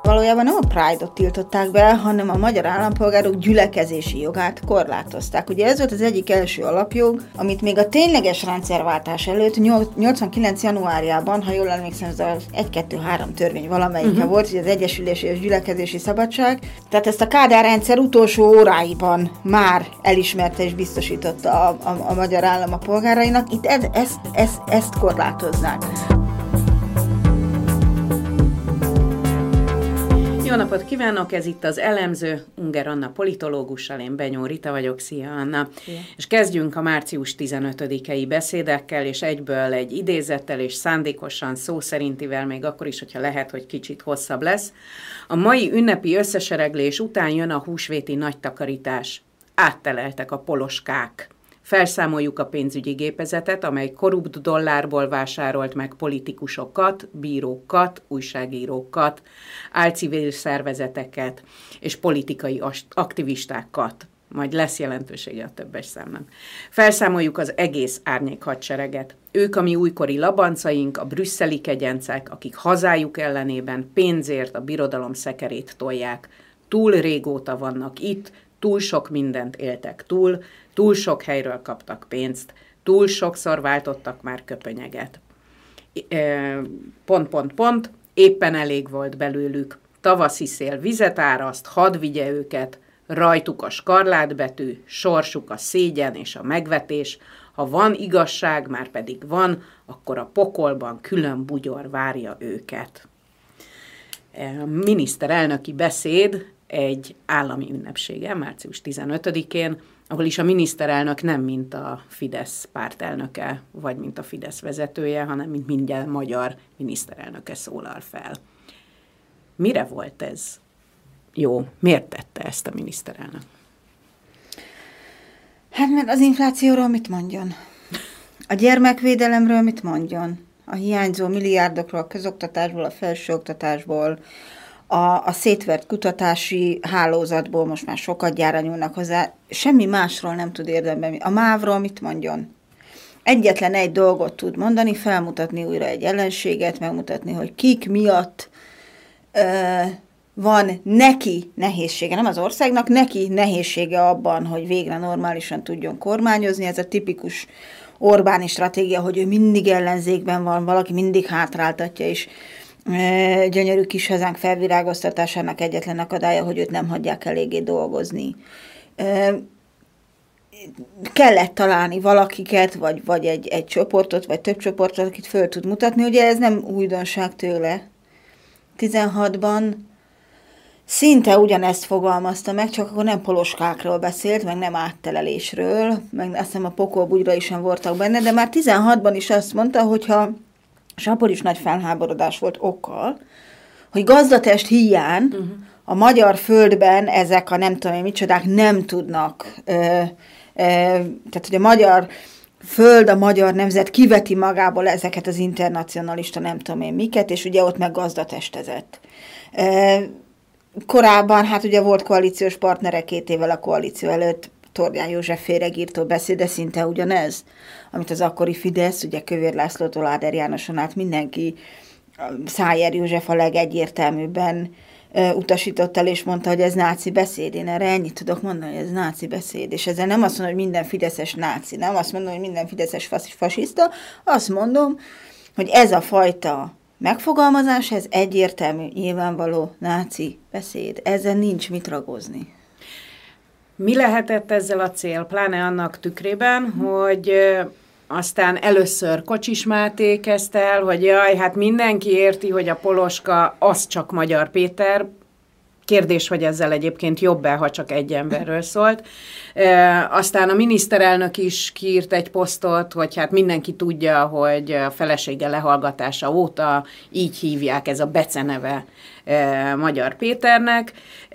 valójában nem a Pride-ot tiltották be, hanem a magyar állampolgárok gyülekezési jogát korlátozták. Ugye ez volt az egyik első alapjog, amit még a tényleges rendszerváltás előtt 89. januárjában, ha jól emlékszem, ez az 1-2-3 törvény valamelyike volt, hogy az egyesülési és gyülekezési szabadság. Tehát ezt a Kádár rendszer utolsó óráiban már elismerte és biztosította a magyar állam a polgárainak. Itt ezt korlátoznák. Jó napot kívánok, ez itt az Elemző, Unger Anna politológussal, én Benyó Rita vagyok, szia Anna. Szia. És kezdjünk a március 15-i beszédekkel, és egyből egy idézettel, és szándékosan szó szerintivel, még akkor is, hogyha lehet, hogy kicsit hosszabb lesz. A mai ünnepi összesereglés után jön a húsvéti nagy takarítás. Átteleltek a poloskák. Felszámoljuk a pénzügyi gépezetet, amely korrupt dollárból vásárolt meg politikusokat, bírókat, újságírókat, álcivil szervezeteket és politikai aktivistákat. Majd lesz jelentősége a többes számnak. Felszámoljuk az egész árnyék hadsereget. Ők a mi újkori labancaink, a brüsszeli kegyencek, akik hazájuk ellenében pénzért a birodalom szekerét tolják. Túl régóta vannak itt, túl sok mindent éltek túl sok helyről kaptak pénzt, túl sokszor váltottak már köpönyeget. Éppen elég volt belőlük. Tavaszi szél vizet áraszt, hadd vigye őket, rajtuk a skarlátbetű, sorsuk a szégyen és a megvetés. Ha van igazság, már pedig van, akkor a pokolban külön bugyor várja őket. A miniszterelnöki beszéd egy állami ünnepsége, március 15-én, ahol is a miniszterelnök nem mint a Fidesz pártelnöke, vagy mint a Fidesz vezetője, hanem mint minden magyar miniszterelnöke szólal fel. Mire volt ez jó? Miért tette ezt a miniszterelnök? Hát mert az inflációról mit mondjon? A gyermekvédelemről mit mondjon? A hiányzó milliárdokról, a közoktatásból, a felsőoktatásból, a szétvert kutatási hálózatból most már sokat gyára nyúlnak hozzá, semmi másról nem tud érdemben. A MÁV-ról mit mondjon? Egyetlen egy dolgot tud mondani, felmutatni újra egy ellenséget, megmutatni, hogy kik miatt van neki nehézsége, nem az országnak, neki nehézsége abban, hogy végre normálisan tudjon kormányozni. Ez a tipikus Orbáni stratégia, hogy ő mindig ellenzékben van, valaki mindig hátráltatja, és gyönyörű kis hazánk felvirágoztatásának egyetlen akadálya, hogy őt nem hagyják eléggé dolgozni. Kellett találni valakiket, vagy egy csoportot, vagy több csoportot, akit föl tud mutatni. Ugye ez nem újdonság tőle. 16-ban szinte ugyanezt fogalmazta meg, csak akkor nem poloskákról beszélt, meg nem áttelelésről, meg azt hiszem a pokolbugyra is sem voltak benne, de már 16-ban is azt mondta, hogyha és akkor is nagy felháborodás volt okkal, hogy gazdatest híján a magyar földben ezek a nem tudom én micsodák nem tudnak, tehát hogy a magyar föld, a magyar nemzet kiveti magából ezeket az internacionalista nem tudom én miket, és ugye ott meg gazdatestezett. Korábban, hát ugye volt koalíciós partnere 2 évvel a koalíció előtt, Tordján József féregírtó beszéde szinte ugyanez, amit az akkori Fidesz, ugye Kövér Lászlótól Áder Jánoson át mindenki, Szájer József a legegyértelműbben utasított el, és mondta, hogy ez náci beszéd. Én erre ennyit tudok mondani, hogy ez náci beszéd. És ezzel nem azt mondom, hogy minden fideszes náci, nem azt mondom, hogy minden fideszes fasiszta, azt mondom, hogy ez a fajta megfogalmazás, ez egyértelmű, nyilvánvaló náci beszéd. Ezzel nincs mit ragozni. Mi lehetett ezzel a cél, pláne annak tükrében, hogy aztán először Kocsis Máté kezdte el, hogy jaj, hát mindenki érti, hogy a poloska az csak Magyar Péter. Kérdés, hogy ezzel egyébként jobb-e, ha csak egy emberről szólt. Aztán a miniszterelnök is kiírt egy posztot, hogy hát mindenki tudja, hogy a felesége lehallgatása óta így hívják, ez a beceneve Magyar Péternek.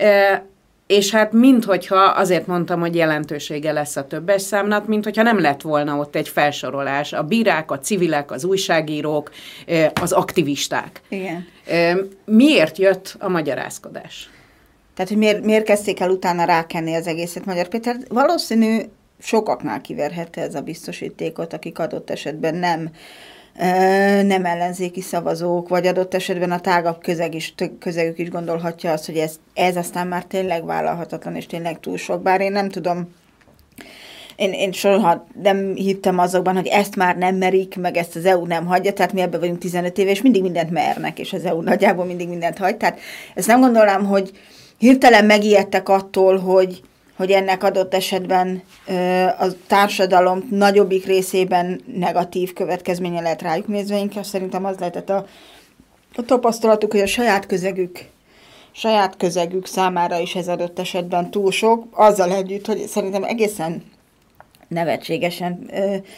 És hát minthogyha, azért mondtam, hogy jelentősége lesz a többes számnak, minthogyha nem lett volna ott egy felsorolás. A bírák, a civilek, az újságírók, az aktivisták. Igen. Miért jött a magyarázkodás? Tehát, hogy miért kezdték el utána rákenni az egészet Magyar Péter? Valószínű sokaknál kiverhette ez a biztosítékot, akik adott esetben nem nem ellenzéki szavazók, vagy adott esetben a tágabb közegük is gondolhatja azt, hogy ez aztán már tényleg vállalhatatlan, és tényleg túl sok. Bár én nem tudom, én soha nem hittem azokban, hogy ezt már nem merik, meg ezt az EU nem hagyja, tehát mi ebben vagyunk 15 éve, és mindig mindent mernek, és az EU nagyjából mindig mindent hagy. Tehát ezt nem gondolnám, hogy hirtelen megijedtek attól, hogy ennek adott esetben a társadalom nagyobbik részében negatív következménye lehet rájuk nézve, inkább szerintem az lehetett a tapasztalatuk, hogy a saját közegük számára is ez adott esetben túl sok, azzal együtt, hogy szerintem egészen nevetségesen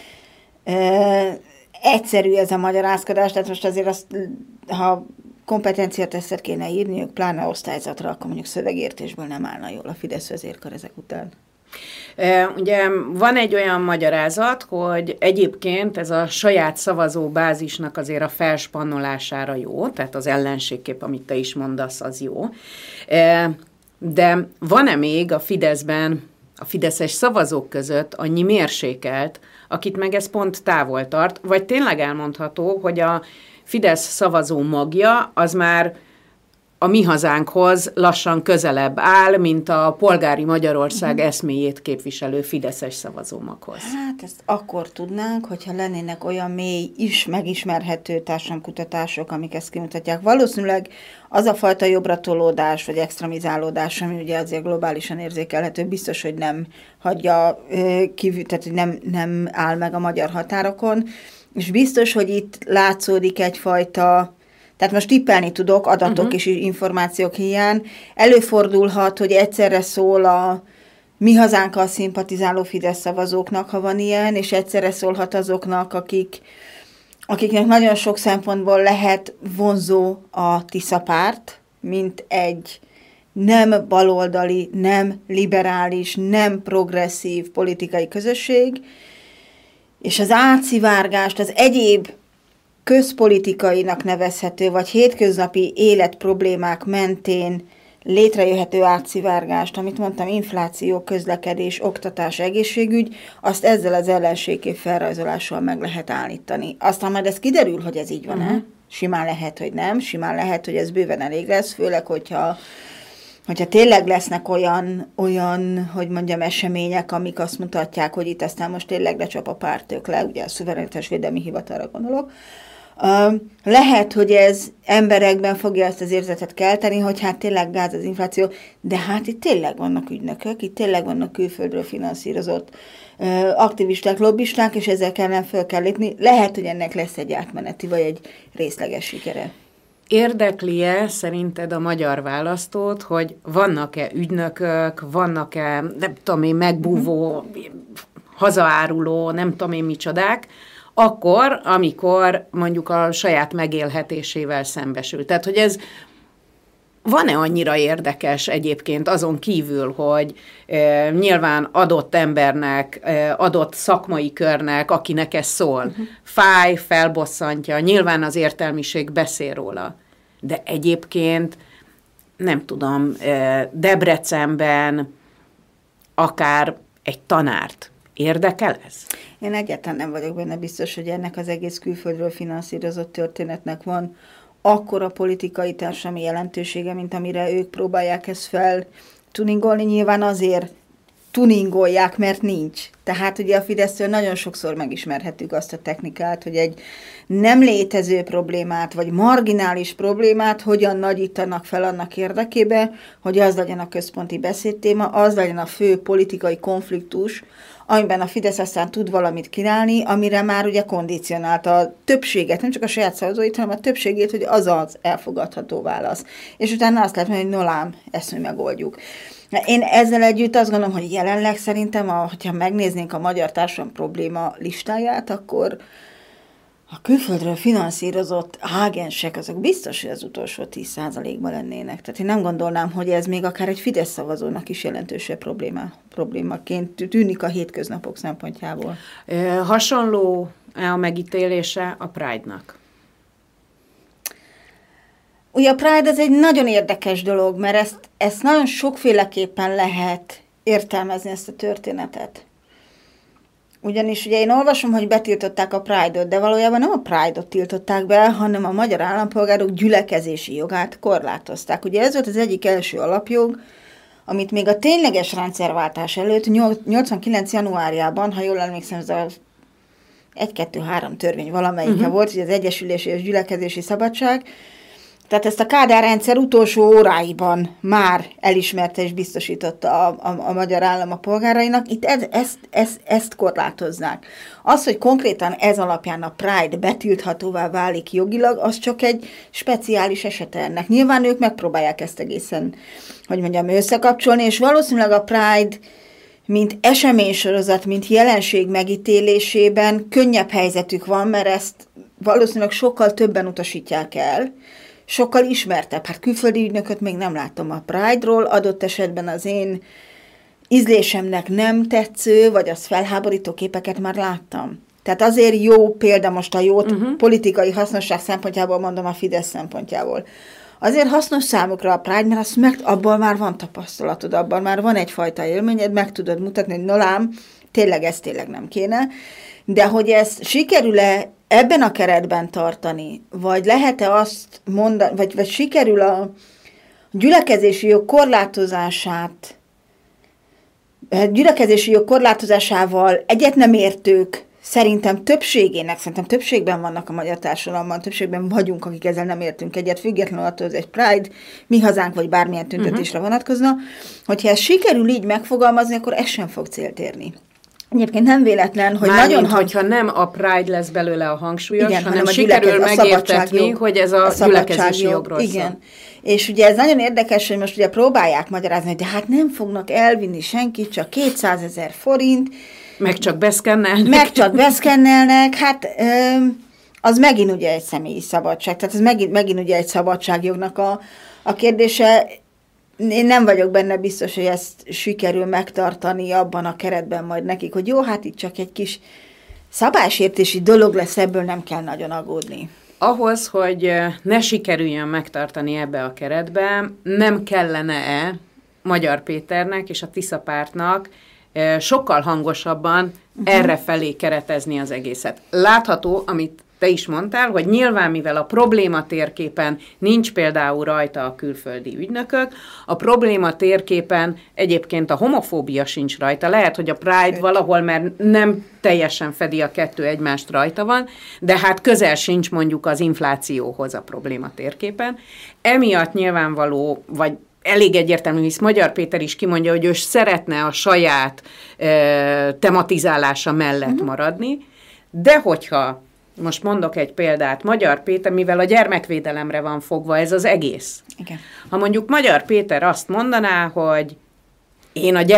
egyszerű ez a magyarázkodás, tehát most azért azt, ha kompetenciatesztet kéne írniuk, pláne osztályzatra, akkor mondjuk szövegértésből nem állna jól a Fidesz vezérkar ezek után. Ugye van egy olyan magyarázat, hogy egyébként ez a saját szavazóbázisnak azért a felspannolására jó, tehát az ellenségkép, amit te is mondasz, az jó. De van-e még a Fideszben, a fideszes szavazók között annyi mérsékelt, akit meg ez pont távol tart, vagy tényleg elmondható, hogy a Fidesz szavazó magja az már a mi hazánkhoz lassan közelebb áll, mint a polgári Magyarország eszméjét képviselő fideszes szavazómaghoz. Hát ezt akkor tudnánk, hogyha lennének olyan mély megismerhető társadalomkutatások, amik ezt kimutatják. Valószínűleg az a fajta jobbratolódás, vagy extremizálódás, ami ugye azért globálisan érzékelhető, biztos, hogy nem hagyja kívül, tehát hogy nem áll meg a magyar határokon, és biztos, hogy itt látszódik egyfajta, tehát most tippelni tudok adatok és információk hiány. Előfordulhat, hogy egyszerre szól a mi hazánkkal szimpatizáló Fidesz szavazóknak, ha van ilyen, és egyszerre szólhat azoknak, akiknek nagyon sok szempontból lehet vonzó a Tisza párt, mint egy nem baloldali, nem liberális, nem progresszív politikai közösség, és az átszivárgást, az egyéb közpolitikainak nevezhető, vagy hétköznapi életproblémák mentén létrejöhető átszivárgást, amit mondtam, infláció, közlekedés, oktatás, egészségügy, azt ezzel az ellenségkép felrajzolással meg lehet állítani. Aztán majd ez kiderül, hogy ez így van-e. Simán lehet, hogy nem, simán lehet, hogy ez bőven elég lesz, főleg, hogyha tényleg lesznek olyan, hogy mondjam, események, amik azt mutatják, hogy itt aztán most tényleg lecsap a pártök le, ugye a Szuverenitásvédelmi Hivatalra gondolok. Lehet, hogy ez emberekben fogja ezt az érzetet kelteni, hogy hát tényleg gáz az infláció, de hát itt tényleg vannak ügynökök, itt tényleg vannak külföldről finanszírozott aktivisták, lobbisták, és ezzel ellen föl kell lépni. Lehet, hogy ennek lesz egy átmeneti, vagy egy részleges sikere. Érdekli-e szerinted a magyar választót, hogy vannak-e ügynökök, vannak-e, nem tudom én, megbúvó, hazaáruló, nem tudom én micsodák, akkor, amikor mondjuk a saját megélhetésével szembesül. Tehát, hogy ez van-e annyira érdekes egyébként azon kívül, hogy nyilván adott embernek, adott szakmai körnek, akinek ez szól, fáj, felbosszantja, nyilván az értelmiség beszél róla. De egyébként, nem tudom, Debrecenben akár egy tanárt érdekel ez? Én egyáltalán nem vagyok benne biztos, hogy ennek az egész külföldről finanszírozott történetnek van akkora politikai társadalmi jelentősége, mint amire ők próbálják ezt feltuningolni. Nyilván azért tuningolják, mert nincs. Tehát ugye a Fidesztől nagyon sokszor megismerhetjük azt a technikát, hogy egy nem létező problémát, vagy marginális problémát hogyan nagyítanak fel annak érdekében, hogy az legyen a központi beszédtéma, az legyen a fő politikai konfliktus, amiben a Fidesz aztán tud valamit kínálni, amire már ugye kondicionálta a többséget, nem csak a saját szavazóit, hanem a többségét, hogy az az elfogadható válasz. És utána azt lehet mondani, hogy nolám, ezt mi megoldjuk. Én ezzel együtt azt gondolom, hogy jelenleg szerintem, hogyha megnéznénk a magyar társadalom probléma listáját, akkor a külföldről finanszírozott ágensek, azok biztos, hogy az utolsó 10%-ban lennének. Tehát én nem gondolnám, hogy ez még akár egy Fidesz szavazónak is jelentősebb problémaként tűnik a hétköznapok szempontjából. Hasonló a megítélése a Pride-nak? Ugye a Pride ez egy nagyon érdekes dolog, mert ezt nagyon sokféleképpen lehet értelmezni, ezt a történetet. Ugyanis ugye én olvasom, hogy betiltották a Pride-ot, de valójában nem a Pride-ot tiltották be, hanem a magyar állampolgárok gyülekezési jogát korlátozták. Ugye ez volt az egyik első alapjog, amit még a tényleges rendszerváltás előtt 89. januárjában, ha jól emlékszem, ez az 1-2-3 törvény valamelyike volt, ugye az egyesülési és gyülekezési szabadság. Tehát ezt a Kádár rendszer utolsó óráiban már elismerte és biztosította a magyar állam a polgárainak. Itt ezt korlátoznák. Az, hogy konkrétan ez alapján a Pride betilthatóvá válik jogilag, az csak egy speciális esete ennek. Nyilván ők megpróbálják ezt egészen, hogy mondjam, összekapcsolni, és valószínűleg a Pride mint eseménysorozat, mint jelenség megítélésében könnyebb helyzetük van, mert ezt valószínűleg sokkal többen utasítják el, sokkal ismertebb. Hát külföldi ügynököt még nem láttam a Pride-ról, adott esetben az én ízlésemnek nem tetsző, vagy az felháborító képeket már láttam. Tehát azért jó példa most a jó politikai hasznosság szempontjából, mondom a Fidesz szempontjából. Azért hasznos számukra a Pride, mert abban már van tapasztalatod, abban már van egyfajta élményed, meg tudod mutatni, hogy nolám, ez tényleg nem kéne. De hogy ezt sikerül-e ebben a keretben tartani, vagy lehet-e azt mondani, vagy sikerül a gyülekezési jog korlátozásával egyet nem értők szerintem többségben vannak a magyar társadalomban, többségben vagyunk, akik ezzel nem értünk egyet, függetlenül attól, hogy egy Pride, mi hazánk, vagy bármilyen tüntetésre vonatkozna, hogyha ez sikerül így megfogalmazni, akkor ez sem fog célt érni. Egyébként nem véletlen, hogy nagyon hogyha nem a Pride lesz belőle a hangsúlyos, igen, hanem sikerül megértetni, hogy ez a gyülekezési jogról szól. Igen. És ugye ez nagyon érdekes, hogy most ugye próbálják magyarázni, hogy de hát nem fognak elvinni senkit, csak 200 000 forint. Meg csak beszkennelnek. Hát az megint ugye egy személyi szabadság. Tehát ez megint ugye egy szabadságjognak a kérdése. Én nem vagyok benne biztos, hogy ezt sikerül megtartani abban a keretben majd nekik, hogy jó, hát itt csak egy kis szabálysértési dolog lesz, ebből nem kell nagyon aggódni. Ahhoz, hogy ne sikerüljön megtartani ebbe a keretbe, nem kellene-e Magyar Péternek és a Tisza Pártnak sokkal hangosabban errefelé keretezni az egészet. Látható, amit te is mondtál, hogy nyilván, mivel a probléma térképen nincs például rajta a külföldi ügynökök, a probléma térképen egyébként a homofóbia sincs rajta. Lehet, hogy a Pride valahol, mert nem teljesen fedi a kettő egymást, rajta van, de hát közel sincs mondjuk az inflációhoz a probléma térképen. Emiatt nyilvánvaló, vagy elég egyértelmű, hisz Magyar Péter is kimondja, hogy ő szeretne a saját tematizálása mellett maradni, de hogyha most mondok egy példát, Magyar Péter, mivel a gyermekvédelemre van fogva ez az egész. Igen. Ha mondjuk Magyar Péter azt mondaná, hogy én a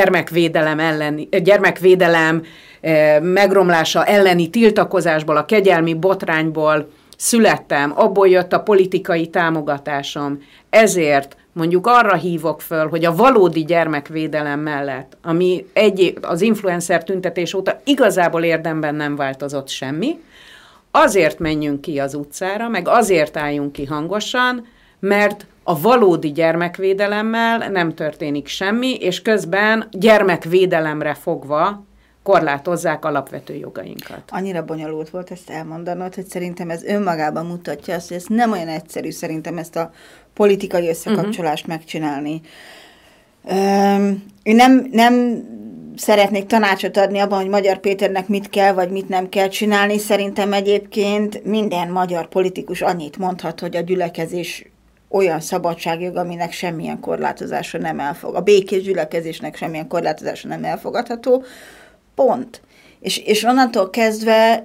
gyermekvédelem megromlása elleni tiltakozásból, a kegyelmi botrányból születtem, abból jött a politikai támogatásom, ezért mondjuk arra hívok föl, hogy a valódi gyermekvédelem mellett, ami az influencer tüntetés óta igazából érdemben nem változott semmi, azért menjünk ki az utcára, meg azért álljunk ki hangosan, mert a valódi gyermekvédelemmel nem történik semmi, és közben gyermekvédelemre fogva korlátozzák alapvető jogainkat. Annyira bonyolult volt ezt elmondanod, hogy szerintem ez önmagában mutatja azt, hogy ez nem olyan egyszerű szerintem ezt a politikai összekapcsolást megcsinálni. Én nem szeretnék tanácsot adni abban, hogy Magyar Péternek mit kell, vagy mit nem kell csinálni. Szerintem egyébként minden magyar politikus annyit mondhat, hogy a gyülekezés olyan szabadságjog, aminek semmilyen korlátozása nem a békés gyülekezésnek semmilyen korlátozása nem elfogadható. Pont. És onnantól kezdve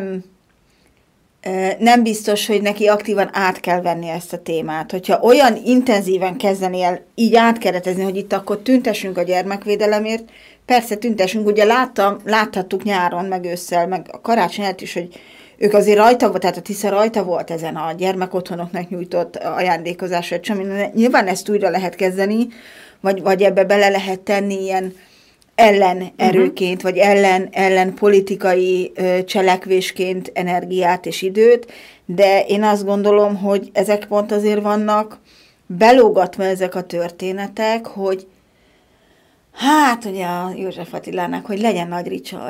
nem biztos, hogy neki aktívan át kell venni ezt a témát. Hogyha olyan intenzíven kezdeni el így átkeretezni, hogy itt akkor tüntessünk a gyermekvédelemért, persze tüntessünk, ugye láthattuk nyáron, meg ősszel, meg a karácsony előtt is, hogy ők azért rajta volt, tehát a Tisza rajta volt ezen a gyermekotthonoknak nyújtott ajándékozásra, nyilván ezt újra lehet kezdeni, vagy ebbe bele lehet tenni ilyen ellenerőként, vagy ellen politikai cselekvésként energiát és időt, de én azt gondolom, hogy ezek pont azért vannak belógatva ezek a történetek, hogy hát ugye a József Attilának, hogy legyen nagy ricsaj.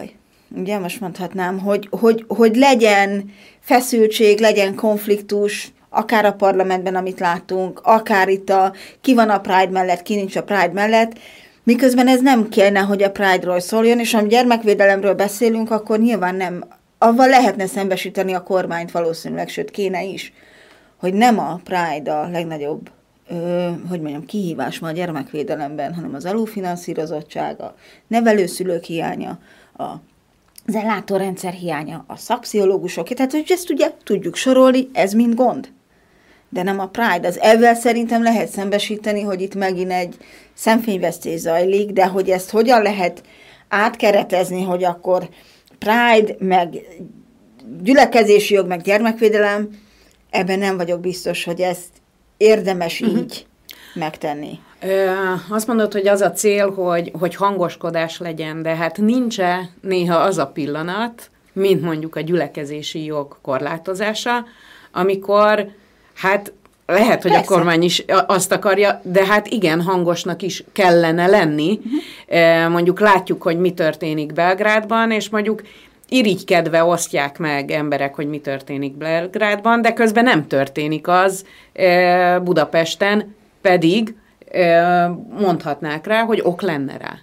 ugye most mondhatnám, hogy legyen feszültség, legyen konfliktus, akár a parlamentben, amit látunk, akár itt ki van a Pride mellett, ki nincs a Pride mellett, miközben ez nem kellene, hogy a Pride-ról szóljon, és ha gyermekvédelemről beszélünk, akkor nyilván nem, avval lehetne szembesíteni a kormányt valószínűleg, sőt kéne is, hogy nem a Pride a legnagyobb kihívás ma a gyermekvédelemben, hanem az alulfinanszírozottság, a nevelőszülők hiánya, az ellátórendszer hiánya, a szakpszichológusok, tehát hogy ezt ugye tudjuk sorolni, ez mind gond. De nem a Pride. Az ezzel szerintem lehet szembesíteni, hogy itt megint egy szemfényvesztés zajlik, de hogy ezt hogyan lehet átkeretezni, hogy akkor Pride, meg gyülekezési jog, meg gyermekvédelem, ebben nem vagyok biztos, hogy ezt érdemes így megtenni. Azt mondod, hogy az a cél, hogy hangoskodás legyen, de hát nincs-e néha az a pillanat, mint mondjuk a gyülekezési jog korlátozása, amikor hát lehet, hogy persze a kormány is azt akarja, de hát igen, hangosnak is kellene lenni. Mondjuk látjuk, hogy mi történik Belgrádban, és mondjuk irigykedve osztják meg emberek, hogy mi történik Belgrádban, de közben nem történik az Budapesten, pedig mondhatnák rá, hogy ok lenne rá.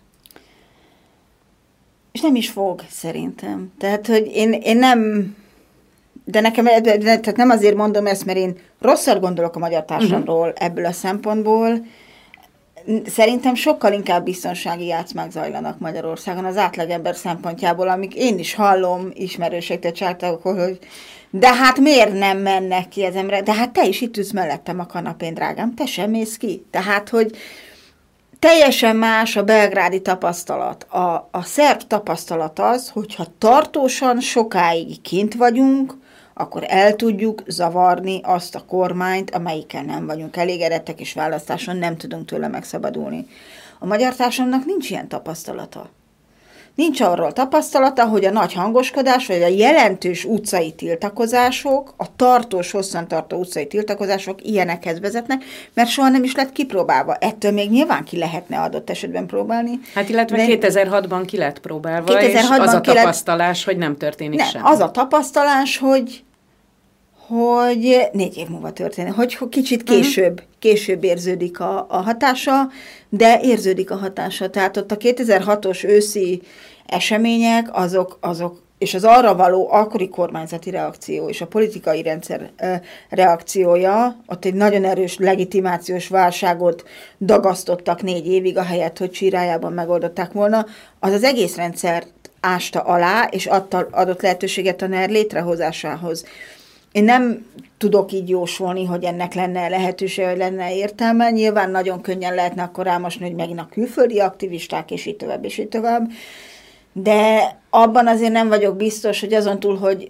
És nem is fog, szerintem. Tehát, hogy én nem... De nekem, tehát nem azért mondom ezt, mert én rosszat gondolok a magyar társadalomról ebből a szempontból. Szerintem sokkal inkább biztonsági játszmák zajlanak Magyarországon az átlagember szempontjából, amik én is hallom ismerőségtől családokból, hogy de hát miért nem mennek ki az emberek? De hát te is itt ülsz mellettem a kanapén, drágám, te sem mész ki. Tehát, hogy teljesen más a belgrádi tapasztalat. A szerb tapasztalat az, hogyha tartósan sokáig kint vagyunk, akkor el tudjuk zavarni azt a kormányt, amelyikkel nem vagyunk elégedettek, és választáson nem tudunk tőle megszabadulni. A magyar társadalomnak nincs ilyen tapasztalata. Nincs arról tapasztalata, hogy a nagy hangoskodás, vagy a jelentős utcai tiltakozások, a tartós, hosszantartó utcai tiltakozások ilyenekhez vezetnek, mert soha nem is lett kipróbálva. Ettől még nyilván ki lehetne adott esetben próbálni. Hát illetve 2006-ban ki lett próbálva, és az a tapasztalás, hogy nem történik semmi. Az a tapasztalás, hogy 4 év múlva történik, hogy kicsit később érződik a hatása, de érződik a hatása. Tehát ott a 2006-os őszi események, azok és az arra való akkori kormányzati reakció és a politikai rendszer reakciója, ott egy nagyon erős legitimációs válságot dagasztottak 4 évig, ahelyett, hogy csírájában megoldották volna, az egész rendszert ásta alá, és adott lehetőséget a NER létrehozásához. Én nem tudok így jósolni, hogy ennek lenne lehetőség, vagy lenne értelme. Nyilván nagyon könnyen lehetne akkor rámosni, hogy megint a külföldi aktivisták, és így tovább, és így tovább. De abban azért nem vagyok biztos, hogy azon túl, hogy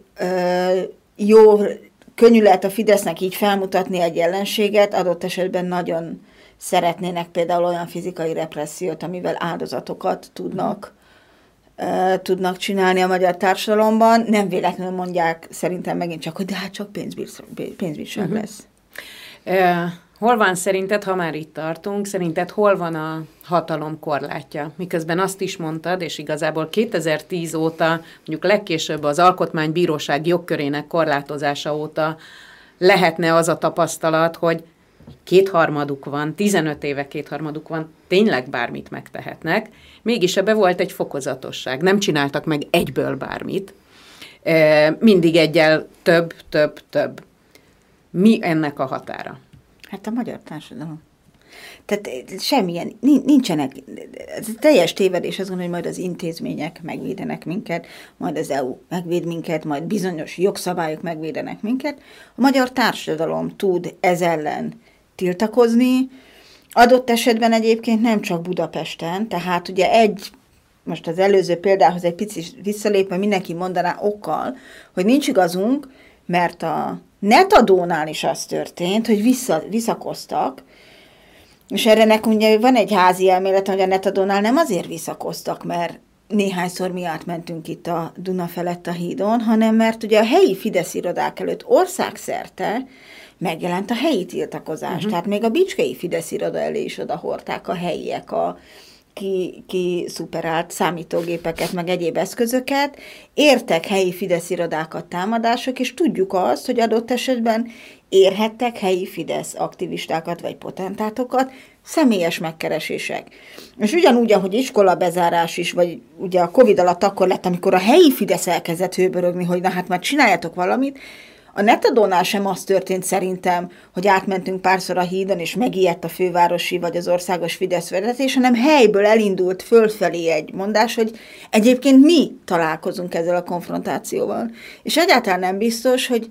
könnyű lehet a Fidesznek így felmutatni egy ellenséget, adott esetben nagyon szeretnének például olyan fizikai repressziót, amivel áldozatokat tudnak csinálni a magyar társadalomban. Nem véletlenül mondják szerintem megint csak, hogy de hát csak pénzbírság lesz. Hol van szerinted, ha már itt tartunk, szerinted hol van a hatalom korlátja? Miközben azt is mondtad, és igazából 2010 óta, mondjuk legkésőbb az Alkotmánybíróság jogkörének korlátozása óta lehetne az a tapasztalat, hogy 2/3 van, 15 éve 2/3 van, tényleg bármit megtehetnek, mégis ebbe volt egy fokozatosság. Nem csináltak meg egyből bármit, mindig egyel több. Mi ennek a határa? Hát a magyar társadalom. Tehát semmilyen, nincsenek, ez teljes tévedés azon, hogy majd az intézmények megvédenek minket, majd az EU megvéd minket, majd bizonyos jogszabályok megvédenek minket. A magyar társadalom tud ez ellen tiltakozni, adott esetben egyébként nem csak Budapesten, tehát ugye most az előző példához egy picit visszalépve mindenki mondaná okkal, hogy nincs igazunk, mert a netadónál is az történt, hogy visszakoztak, és erre ugye van egy házi elmélet, hogy a netadónál nem azért visszakoztak, mert néhányszor mi átmentünk itt a Duna felett a hídon, hanem mert ugye a helyi Fidesz irodák előtt országszerte megjelent a helyi tiltakozás. Tehát még a bicskei Fidesz iroda elé is odahordták a helyiek ki szuperált számítógépeket, meg egyéb eszközöket, értek helyi Fidesz irodákat támadások, és tudjuk azt, hogy adott esetben érhettek helyi Fidesz aktivistákat vagy potentátokat, személyes megkeresések. És ugyanúgy, ahogy iskolabezárás is, vagy ugye a Covid alatt akkor lett, amikor a helyi Fidesz elkezdett hőbörögni, hogy na hát már csináljatok valamit, a Netadónál sem az történt szerintem, hogy átmentünk párszor a hídon, és megijedt a fővárosi vagy az országos Fidesz vezetés, hanem helyből elindult fölfelé egy mondás, hogy egyébként mi találkozunk ezzel a konfrontációval. És egyáltalán nem biztos, hogy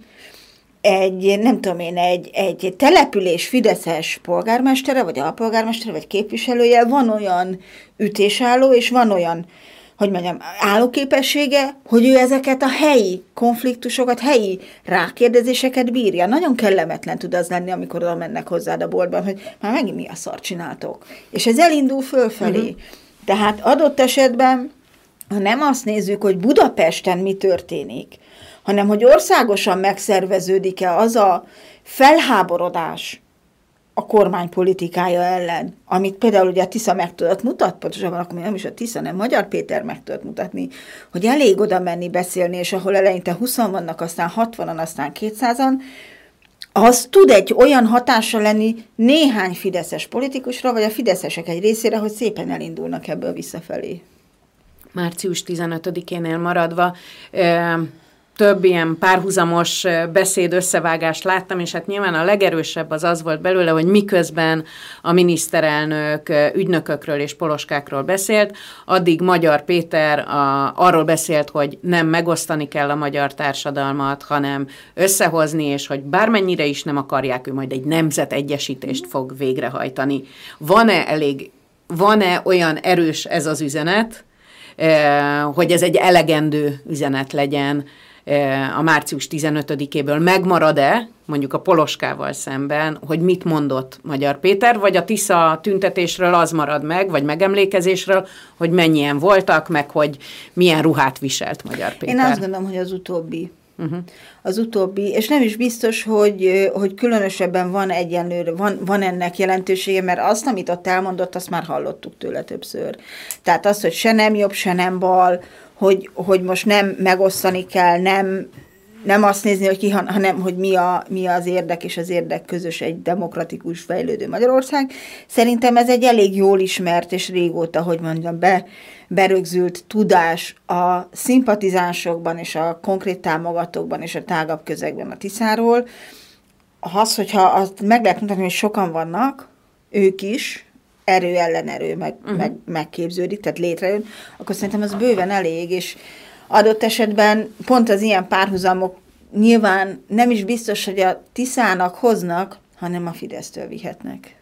egy település fideszes polgármestere, vagy alpolgármestere, vagy képviselője van olyan ütésálló, és van olyan, hogy mondjam, állóképessége, hogy ő ezeket a helyi konfliktusokat, helyi rákérdezéseket bírja. Nagyon kellemetlen tud az lenni, amikor oda mennek hozzád a boltban, hogy már megint mi a szar csináltok. És ez elindul fölfelé. Tehát adott esetben, ha nem azt nézzük, hogy Budapesten mi történik, hanem hogy országosan megszerveződik-e az a felháborodás a kormány politikája ellen, amit például ugye a Tisza meg tudott mutatni, pontosabban akkor nem is a Tisza, nem Magyar Péter meg tudott mutatni, hogy elég oda menni beszélni, és ahol eleinte 20 vannak, aztán 60-an, aztán 200-an, az tud egy olyan hatással lenni néhány fideszes politikusra, vagy a fideszesek egy részére, hogy szépen elindulnak ebből visszafelé. Március 15-énél maradva, több ilyen párhuzamos beszéd összevágást láttam, és hát nyilván a legerősebb az volt belőle, hogy miközben a miniszterelnök ügynökökről és poloskákról beszélt, addig Magyar Péter arról beszélt, hogy nem megosztani kell a magyar társadalmat, hanem összehozni, és hogy bármennyire is nem akarják, ő majd egy nemzetegyesítést fog végrehajtani. Van-e olyan erős ez az üzenet, hogy ez egy elegendő üzenet legyen a március 15-éből, megmarad-e mondjuk a Poloskával szemben, hogy mit mondott Magyar Péter, vagy a Tisza tüntetésről az marad meg, vagy megemlékezésről, hogy mennyien voltak, meg hogy milyen ruhát viselt Magyar Péter? Én azt gondolom, hogy az utóbbi. Az utóbbi, és nem is biztos, hogy különösebben van egyenlőre, van ennek jelentősége, mert azt, amit ott elmondott, azt már hallottuk tőle többször. Tehát az, hogy se nem jobb, se nem bal, hogy most nem megosztani kell, nem azt nézni, hogy hanem hogy mi az érdek, és az érdek közös egy demokratikus, fejlődő Magyarország. Szerintem ez egy elég jól ismert, és régóta, hogy mondjam, berögzült tudás a szimpatizánsokban, és a konkrét támogatókban, és a tágabb közegben a Tiszáról. Hogyha azt meg lehet mutatni, hogy sokan vannak, ők is, erő ellen erő megképződik, tehát létrejön, akkor szerintem az bőven elég, és adott esetben pont az ilyen párhuzamok nyilván nem is biztos, hogy a Tiszának hoznak, hanem a Fidesztől vihetnek.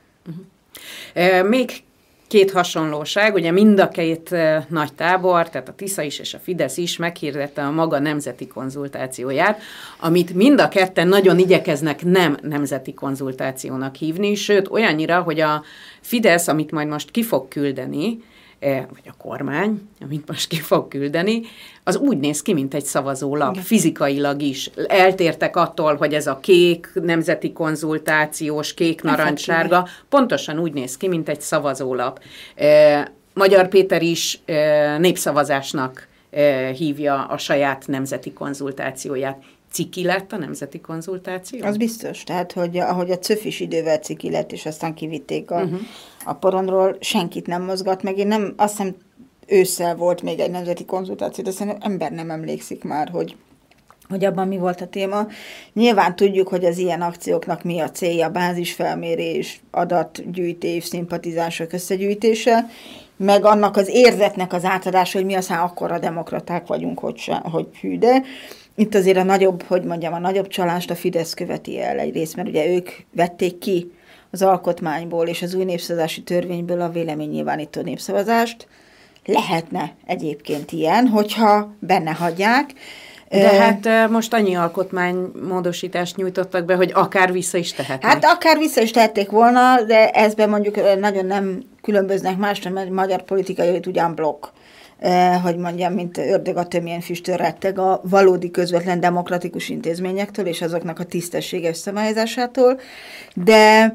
Még két hasonlóság, ugye mind a két nagy tábor, tehát a Tisza is és a Fidesz is meghirdette a maga nemzeti konzultációját, amit mind a ketten nagyon igyekeznek nem nemzeti konzultációnak hívni, sőt olyannyira, hogy a Fidesz, amit majd most ki fog küldeni, vagy a kormány, amit most ki fog küldeni, az úgy néz ki, mint egy szavazólap, fizikailag is. Eltértek attól, hogy ez a kék nemzeti konzultációs, kék-narancssárga, pontosan úgy néz ki, mint egy szavazólap. Magyar Péter is népszavazásnak hívja a saját nemzeti konzultációját. Ciki lett a nemzeti konzultáció? Az biztos, tehát, hogy ahogy a CÖF is idővel ciki lett, és aztán kivitték a porondról, senkit nem mozgat meg. Én nem, azt hiszem ősszel volt még egy nemzeti konzultáció, de szerintem ember nem emlékszik már, hogy abban mi volt a téma. Nyilván tudjuk, hogy az ilyen akcióknak mi a célja, bázisfelmérés, adatgyűjtés, szimpatizánsok összegyűjtése, meg annak az érzetnek az átadása, hogy mi aztán akkora demokraták vagyunk, hogy hű, de itt azért a nagyobb csalást a Fidesz követi el egyrészt, mert ugye ők vették ki az alkotmányból és az új népszavazási törvényből a véleménynyilvánító népszavazást. Lehetne egyébként ilyen, hogyha benne hagyják. De hát most annyi alkotmánymódosítást nyújtottak be, hogy akár vissza is tehetnek. Hát akár vissza is tehették volna, de ezben mondjuk nagyon nem különböznek másra, mert magyar politikai ugyan blokk. Hogy mondjam, mint ördög a tömjén füsttől retteg a valódi közvetlen demokratikus intézményektől és azoknak a tisztességes szabályozásától, de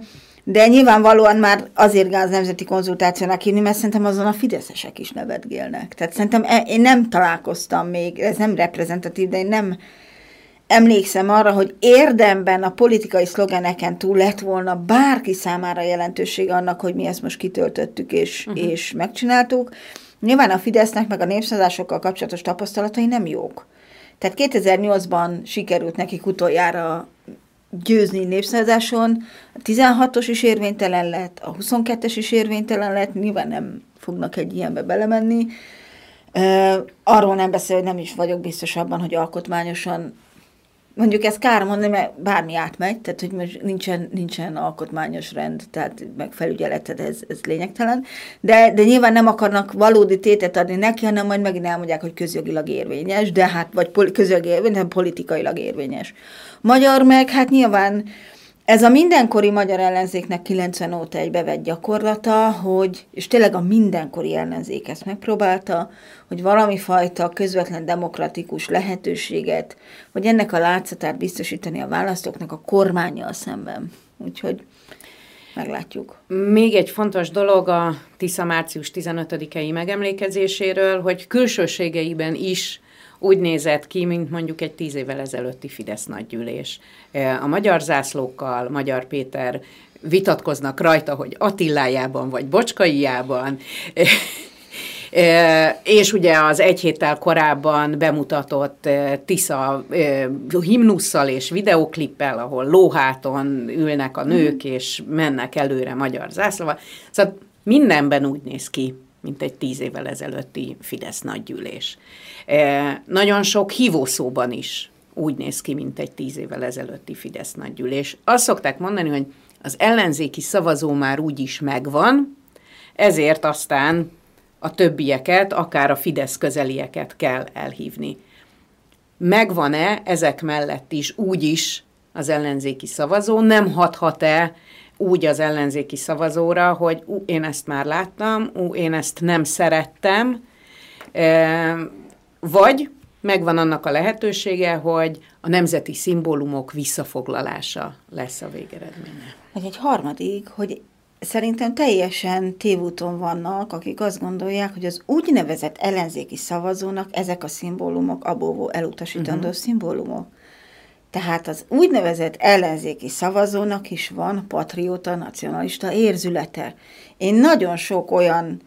De nyilvánvalóan már azért gáz nemzeti konzultációnak hívni, mert szerintem azon a fideszesek is nevetgélnek. Tehát szerintem én nem találkoztam még, ez nem reprezentatív, de én nem emlékszem arra, hogy érdemben a politikai szlogeneken túl lett volna bárki számára jelentősége annak, hogy mi ezt most kitöltöttük és megcsináltuk. Nyilván a Fidesznek meg a népszavazásokkal kapcsolatos tapasztalatai nem jók. Tehát 2008-ban sikerült nekik utoljára győzni népszavazáson, a 16-os is érvénytelen lett, a 22-es is érvénytelen lett, nyilván nem fognak egy ilyenbe belemenni. Arról nem beszél, hogy nem is vagyok biztos abban, hogy alkotmányosan, mondjuk ezt kár mondani, mert bármi átmegy, tehát hogy most nincsen alkotmányos rend, tehát meg felügyeleted, ez lényegtelen, de nyilván nem akarnak valódi tétet adni neki, hanem majd megint elmondják, hogy közjogilag érvényes, de hát, vagy közjogilag érvényes, hanem politikailag érvényes. Magyar meg, hát nyilván ez a mindenkori magyar ellenzéknek 90 óta egy bevett gyakorlata, hogy, és tényleg a mindenkori ellenzék ezt megpróbálta, hogy valami fajta közvetlen demokratikus lehetőséget, vagy ennek a látszatát biztosítani a választóknak a kormánnyal szemben. Úgyhogy meglátjuk. Még egy fontos dolog a Tisza március 15-i megemlékezéséről, hogy külsőségeiben is úgy nézett ki, mint mondjuk egy 10 évvel ezelőtti Fidesz nagygyűlés. A magyar zászlókkal Magyar Péter vitatkoznak rajta, hogy Attilájában vagy Bocskaiában, és ugye az egy héttel korábban bemutatott Tisza himnusszal és videóklippel, ahol lóháton ülnek a nők, és mennek előre magyar zászlóval. Szóval mindenben úgy néz ki, mint egy 10 évvel ezelőtti Fidesz nagygyűlés. Nagyon sok hívószóban is úgy néz ki, mint egy 10 évvel ezelőtti Fidesz nagygyűlés. Azt szokták mondani, hogy az ellenzéki szavazó már úgyis megvan, ezért aztán a többieket, akár a Fidesz közelieket kell elhívni. Megvan-e ezek mellett is úgyis az ellenzéki szavazó? Nem hathat-e úgy az ellenzéki szavazóra, hogy én ezt már láttam, én ezt nem szerettem, vagy megvan annak a lehetősége, hogy a nemzeti szimbólumok visszafoglalása lesz a végeredménye. Vagy egy harmadik, hogy szerintem teljesen tévúton vannak, akik azt gondolják, hogy az úgynevezett ellenzéki szavazónak ezek a szimbólumok abóvó elutasítandó szimbólumok. Tehát az úgynevezett ellenzéki szavazónak is van patrióta, nacionalista érzülete. Én nagyon sok olyan,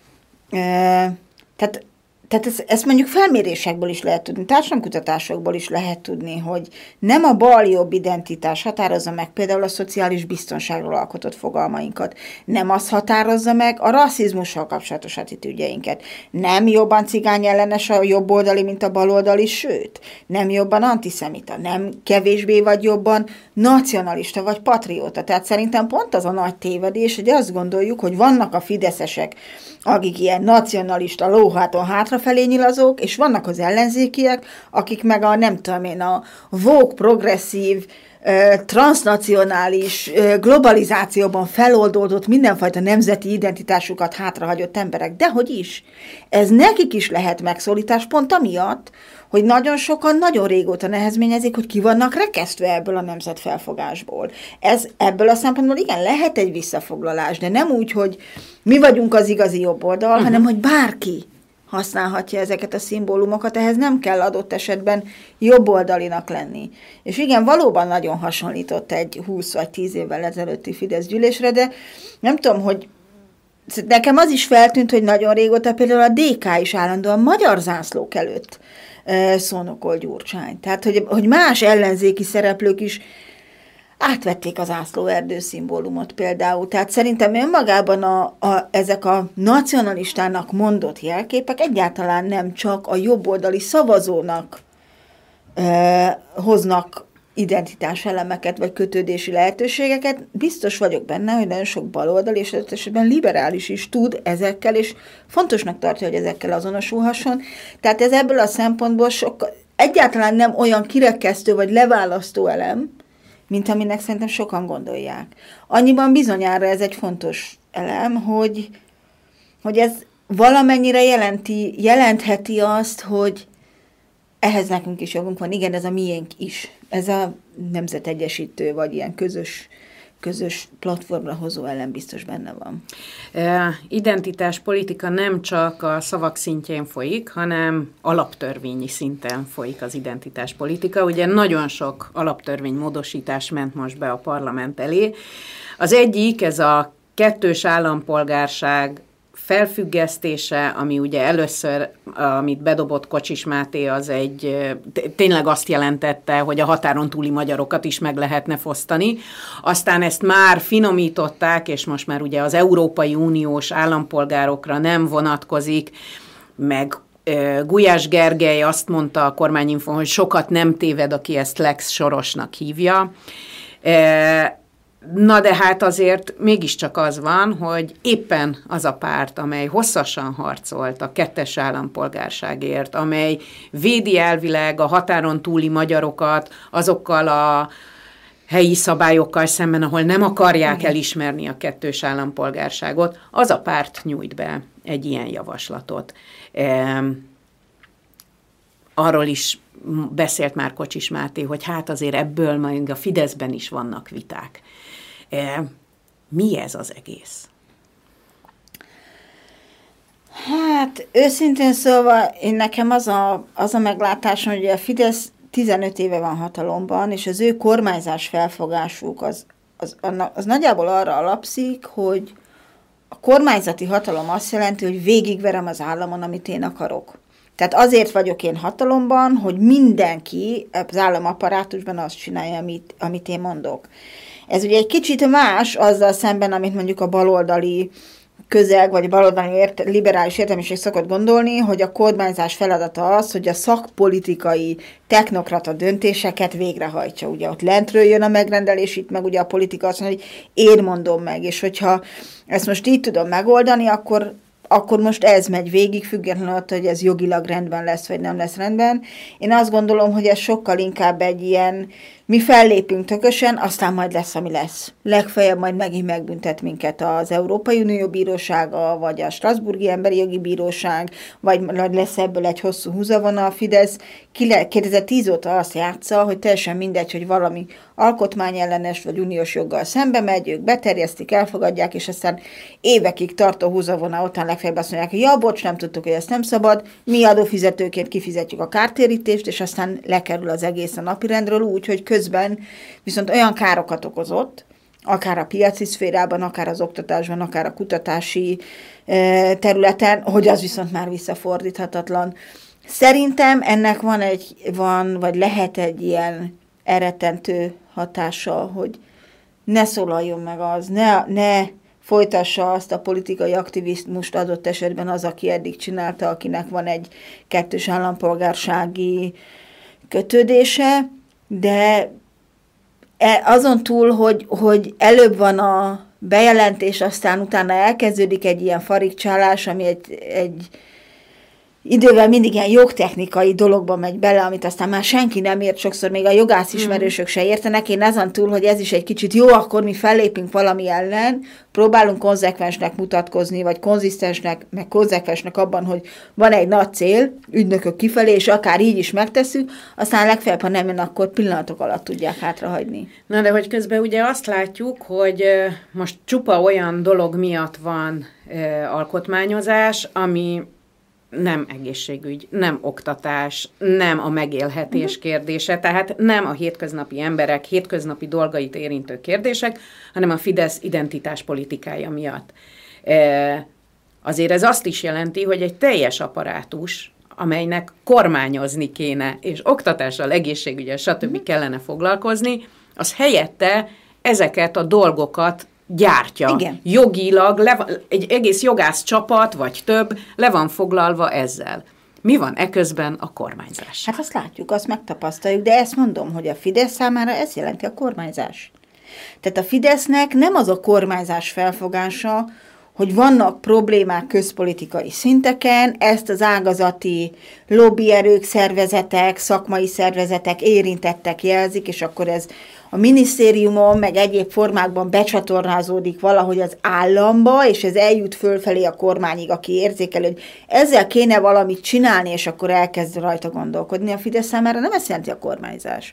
tehát ezt mondjuk felmérésekből is lehet tudni, társadalomkutatásokból is lehet tudni, hogy nem a bal-jobb identitás határozza meg például a szociális biztonságról alkotott fogalmainkat, nem az határozza meg a rasszizmussal kapcsolatos attitűdjeinket, nem jobban cigány ellenes a jobboldali, mint a baloldali, sőt, nem jobban antiszemita, nem kevésbé vagy jobban nacionalista vagy patrióta. Tehát szerintem pont az a nagy tévedés, hogy azt gondoljuk, hogy vannak a fideszesek, akik ilyen nacionalista lóháton hátrafelé nyilazók, és vannak az ellenzékiek, akik meg a nem tudom én, a woke, progresszív, transnacionális, globalizációban feloldódott mindenfajta nemzeti identitásukat hátrahagyott emberek. Dehogy is. Ez nekik is lehet megszólítás, pont amiatt, hogy nagyon sokan nagyon régóta nehezményezik, hogy ki vannak rekesztve ebből a nemzetfelfogásból. Ez ebből a szempontból igen, lehet egy visszafoglalás, de nem úgy, hogy mi vagyunk az igazi jobb oldal, hanem hogy bárki használhatja ezeket a szimbólumokat, ehhez nem kell adott esetben jobboldalinak lenni. És igen, valóban nagyon hasonlított egy 20 vagy 10 évvel ezelőtti Fidesz gyűlésre, de nem tudom, hogy nekem az is feltűnt, hogy nagyon régóta például a DK is állandóan magyar zászlók előtt szónokol Gyurcsány. Tehát, hogy más ellenzéki szereplők is átvették az zászlóerdő szimbólumot például. Tehát szerintem önmagában ezek a nacionalistának mondott jelképek egyáltalán nem csak a jobboldali szavazónak hoznak identitás elemeket, vagy kötődési lehetőségeket. Biztos vagyok benne, hogy nagyon sok baloldali, és esetben liberális is tud ezekkel, és fontosnak tartja, hogy ezekkel azonosulhasson. Tehát ez ebből a szempontból egyáltalán nem olyan kirekesztő, vagy leválasztó elem, mint aminek szerintem sokan gondolják. Annyiban bizonyára ez egy fontos elem, hogy ez valamennyire jelentheti azt, hogy ehhez nekünk is jogunk van. Igen, ez a miénk is. Ez a nemzetegyesítő, vagy ilyen közös platformra hozó ellen biztos benne van. Identitáspolitika nem csak a szavak szintjén folyik, hanem alaptörvényi szinten folyik az identitáspolitika. Ugye nagyon sok alaptörvénymódosítás ment most be a parlament elé. Az egyik, ez a kettős állampolgárság felfüggesztése, ami ugye először, amit bedobott Kocsis Máté, az tényleg azt jelentette, hogy a határon túli magyarokat is meg lehetne fosztani. Aztán ezt már finomították, és most már ugye az Európai Uniós állampolgárokra nem vonatkozik, meg Gulyás Gergely azt mondta a Kormányinfón, hogy sokat nem téved, aki ezt Lex Sorosnak hívja. Na de hát azért mégiscsak az van, hogy éppen az a párt, amely hosszasan harcolt a kettős állampolgárságért, amely védi elvileg a határon túli magyarokat azokkal a helyi szabályokkal szemben, ahol nem akarják elismerni a kettős állampolgárságot, az a párt nyújt be egy ilyen javaslatot. Arról is beszélt már Kocsis Máté, hogy hát azért ebből majd a Fideszben is vannak viták. Mi ez az egész? Hát őszintén szólva, nekem az a meglátásom, hogy a Fidesz 15 éve van hatalomban, és az ő kormányzás felfogásuk az nagyjából arra alapszik, hogy a kormányzati hatalom azt jelenti, hogy végigverem az államon, amit én akarok. Tehát azért vagyok én hatalomban, hogy mindenki az államapparátusban azt csinálja, amit én mondok. Ez ugye egy kicsit más azzal szemben, amit mondjuk a baloldali közeg, vagy a baloldali liberális értelmiség szokott gondolni, hogy a kormányzás feladata az, hogy a szakpolitikai technokrata döntéseket végrehajtsa. Ugye ott lentről jön a megrendelés, itt meg ugye a politika azt mondja, hogy én mondom meg, és hogyha ezt most így tudom megoldani, akkor most ez megy végig, függetlenül attól, hogy ez jogilag rendben lesz, vagy nem lesz rendben. Én azt gondolom, hogy ez sokkal inkább egy ilyen, mi fellépünk tökösen, aztán majd lesz, ami lesz. Legfeljebb majd megint megbüntet minket az Európai Unió Bírósága, vagy a Strasbourgi Emberi Jogi Bíróság, vagy lesz ebből egy hosszú húzavona. A Fidesz 2010 óta azt játsza, hogy teljesen mindegy, hogy valami alkotmányellenes vagy uniós joggal szembe megy, ők beterjesztik, elfogadják, és aztán évekig tartó húzavona után legfeljebb azt mondják, hogy ja, bocs, nem tudtuk, hogy ezt nem szabad, mi adófizetőként kifizetjük a kártérítést, és aztán lekerül az egész a napirendről úgy, hogy közben viszont olyan károkat okozott, akár a piaci szférában, akár az oktatásban, akár a kutatási területen, hogy az viszont már visszafordíthatatlan. Szerintem ennek vagy lehet egy ilyen elrettentő hatása, hogy ne szólaljon meg az, ne folytassa azt a politikai aktivizmust adott esetben az, aki eddig csinálta, akinek van egy kettős állampolgársági kötődése, de azon túl, hogy előbb van a bejelentés, aztán utána elkezdődik egy ilyen farigcsálás, ami egy idővel mindig ilyen jogtechnikai dologba megy bele, amit aztán már senki nem ért, sokszor még a jogászismerősök se értenek. Én azon túl, hogy ez is egy kicsit jó, akkor mi fellépünk valami ellen, próbálunk konzekvensnek mutatkozni, vagy konzisztensnek, meg konzekvensnek abban, hogy van egy nagy cél, ügynökök kifelé, és akár így is megtesszük, aztán legfeljebb, ha nem jön, akkor pillanatok alatt tudják hátrahagyni. Na de hogy közben ugye azt látjuk, hogy most csupa olyan dolog miatt van alkotmányozás, ami nem egészségügy, nem oktatás, nem a megélhetés kérdése, tehát nem a hétköznapi emberek hétköznapi dolgait érintő kérdések, hanem a Fidesz identitáspolitikája miatt. Azért ez azt is jelenti, hogy egy teljes apparátus, amelynek kormányozni kéne, és oktatással, egészségügyel, stb. Kellene foglalkozni, az helyette ezeket a dolgokat gyártja. Igen. Jogilag, egy egész jogász csapat, vagy több, le van foglalva ezzel. Mi van eközben a kormányzás? Hát azt látjuk, azt megtapasztaljuk, de ezt mondom, hogy a Fidesz számára ez jelenti a kormányzás. Tehát a Fidesznek nem az a kormányzás felfogása, hogy vannak problémák közpolitikai szinteken, ezt az ágazati lobbyerők, szervezetek, szakmai szervezetek, érintettek jelzik, és akkor ez a minisztériumon, meg egyéb formákban becsatornázódik valahogy az államba, és ez eljut fölfelé a kormányig, aki érzékel, hogy ezzel kéne valamit csinálni, és akkor elkezd rajta gondolkodni. A Fidesz számára nem ezt jelenti a kormányzás.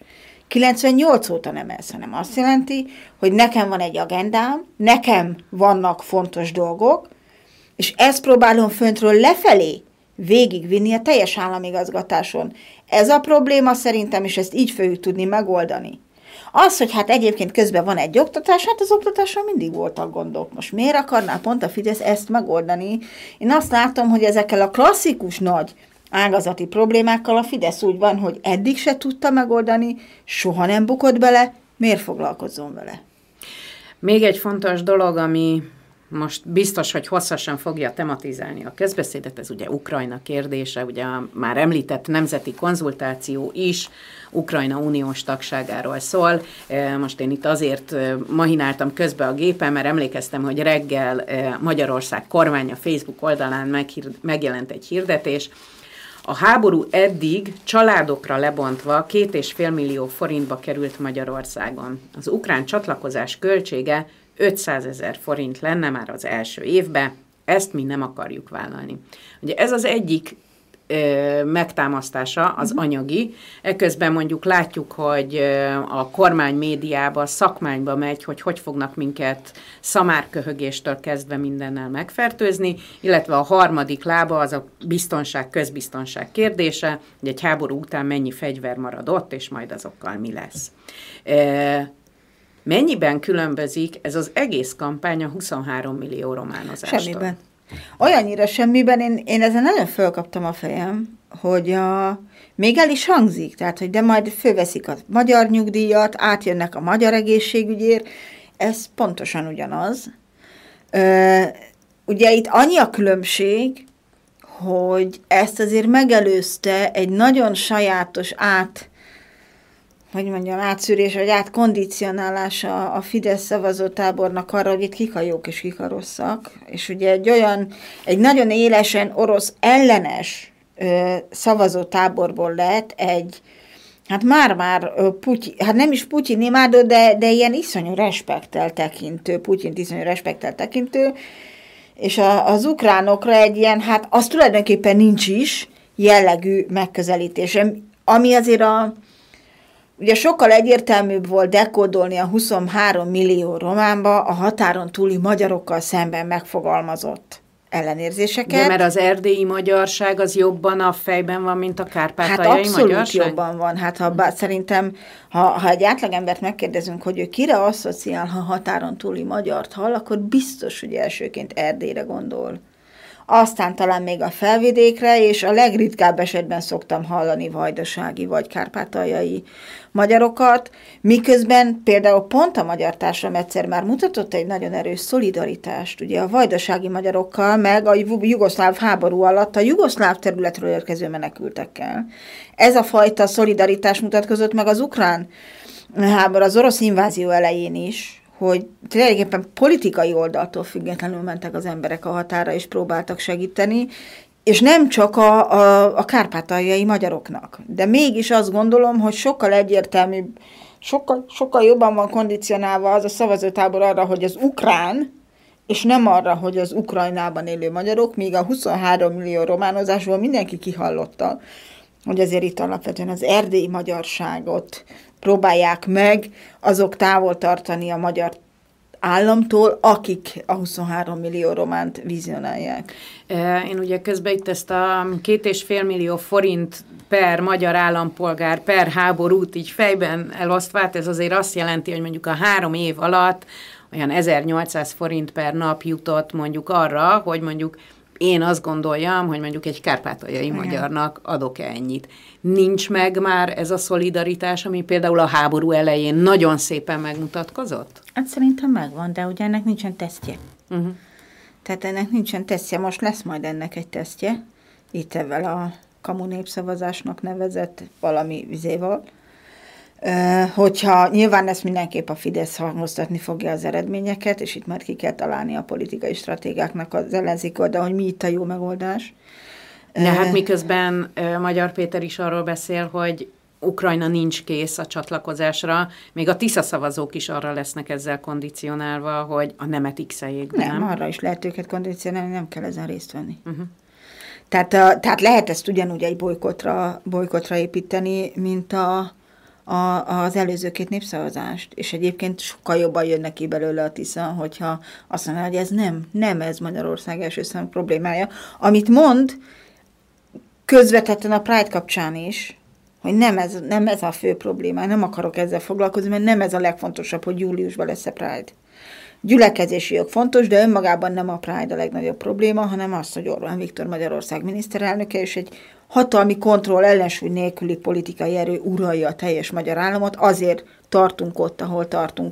98 óta nem ez, hanem azt jelenti, hogy nekem van egy agendám, nekem vannak fontos dolgok, és ezt próbálom föntről lefelé végigvinni a teljes államigazgatáson. Ez a probléma szerintem, és ezt így fogjuk tudni megoldani. Az, hogy hát egyébként közben van egy oktatás, hát az oktatással mindig voltak gondok. Most miért akarná pont a Fidesz ezt megoldani? Én azt látom, hogy ezekkel a klasszikus nagy ágazati problémákkal a Fidesz úgy van, hogy eddig se tudta megoldani, soha nem bukott bele, miért foglalkozzon vele? Még egy fontos dolog, ami most biztos, hogy hosszasan fogja tematizálni a közbeszédet, ez ugye Ukrajna kérdése, ugye a már említett nemzeti konzultáció is Ukrajna uniós tagságáról szól. Most én itt azért mahináltam közbe a gépen, mert emlékeztem, hogy reggel Magyarország kormánya Facebook oldalán megjelent egy hirdetés. A háború eddig családokra lebontva 2,5 millió forintba került Magyarországon. Az ukrán csatlakozás költsége 500 000 forint lenne már az első évben, ezt mi nem akarjuk vállalni. Ugye ez az egyik megtámasztása, az anyagi. Eközben mondjuk látjuk, hogy a kormány médiába, szakmányba megy, hogy fognak minket szamárköhögéstől kezdve mindennel megfertőzni, illetve a harmadik lába az a biztonság, közbiztonság kérdése, hogy egy háború után mennyi fegyver marad ott, és majd azokkal mi lesz. Mennyiben különbözik ez az egész kampány a 23 millió románozástól? Semmiben. Olyannyira semmiben, én ezen nagyon fölkaptam a fejem, hogy még el is hangzik, tehát, hogy de majd fölveszik a magyar nyugdíjat, átjönnek a magyar egészségügyért, ez pontosan ugyanaz. Ugye itt annyi a különbség, hogy ezt azért megelőzte egy nagyon sajátos átszűrés, vagy átkondicionálása a Fidesz szavazótábornak arra, hogy itt kik a jók és kik a rosszak. És ugye egy nagyon élesen orosz ellenes szavazótáborból lett hát már Putyin, hát nem is Putyin imádó, de ilyen iszonyú respektel tekintő, Putyint iszonyú respektel tekintő, és az ukránokra egy ilyen, hát az tulajdonképpen nincs is jellegű megközelítés, ami azért ugye sokkal egyértelműbb volt dekódolni a 23 millió románba a határon túli magyarokkal szemben megfogalmazott ellenérzéseket. De mert az erdélyi magyarság az jobban a fejben van, mint a kárpátaljai magyarság? Hát abszolút jobban van. Hát szerintem, ha egy átлагembert megkérdezünk, hogy ő kire asszociál, ha határon túli magyart hall, akkor biztos, hogy elsőként Erdélyre gondol. Aztán talán még a felvidékre, és a legritkább esetben szoktam hallani vajdasági vagy kárpátaljai magyarokat, miközben például pont a magyar társadalom egyszer már mutatott egy nagyon erős szolidaritást, ugye a vajdasági magyarokkal, meg a jugoszláv háború alatt a jugoszláv területről érkező menekültekkel. Ez a fajta szolidaritás mutatkozott meg az ukrán háború, az orosz invázió elején is, hogy tulajdonképpen politikai oldaltól függetlenül mentek az emberek a határa, és próbáltak segíteni, és nem csak a kárpátaljai magyaroknak. De mégis azt gondolom, hogy sokkal egyértelműbb, sokkal jobban van kondicionálva az a szavazótábor arra, hogy az ukrán, és nem arra, hogy az Ukrajnában élő magyarok, míg a 23 millió románozásból mindenki kihallotta, hogy azért itt alapvetően az erdélyi magyarságot próbálják meg azok távol tartani a magyar államtól, akik a 23 millió románt vizionálják. Én ugye közben itt ezt a 2,5 millió forint per magyar állampolgár per háborút így fejben elosztva, hát ez azért azt jelenti, hogy mondjuk a 3 év alatt olyan 1800 forint per nap jutott mondjuk arra, hogy mondjuk én azt gondoljam, hogy mondjuk egy kárpátaljai magyarnak adok ennyit. Nincs meg már ez a szolidaritás, ami például a háború elején nagyon szépen megmutatkozott? Hát szerintem megvan, de ugye ennek nincsen tesztje. Tehát ennek nincsen tesztje, most lesz majd ennek egy tesztje, itt ezzel a kamu népszavazásnak nevezett valami vizéval. Hogyha nyilván ezt mindenképp a Fidesz hangoztatni fogja az eredményeket, és itt már ki kell találni a politikai stratégáknak az ellenzék oldal, hogy mi itt a jó megoldás. De hát miközben Magyar Péter is arról beszél, hogy Ukrajna nincs kész a csatlakozásra, még a Tisza szavazók is arra lesznek ezzel kondicionálva, hogy a nemet x-eljék be, nem? Arra is lehet őket kondicionálni, nem kell ezen részt venni. Tehát lehet ezt ugyanúgy egy bolykotra építeni, mint az előző 2 népszavazást, és egyébként sokkal jobban jön neki belőle a Tisza, hogyha azt mondja, hogy ez nem ez Magyarország első számú problémája. Amit mond, közvetetten a Pride kapcsán is, hogy nem ez a fő probléma, nem akarok ezzel foglalkozni, mert nem ez a legfontosabb, hogy júliusban lesz a Pride. Gyülekezési jog fontos, de önmagában nem a Pride a legnagyobb probléma, hanem az, hogy Orbán Viktor Magyarország miniszterelnöke, és egy hatalmi kontroll ellensúly nélküli politikai erő uralja a teljes magyar államot, azért tartunk ott, ahol tartunk,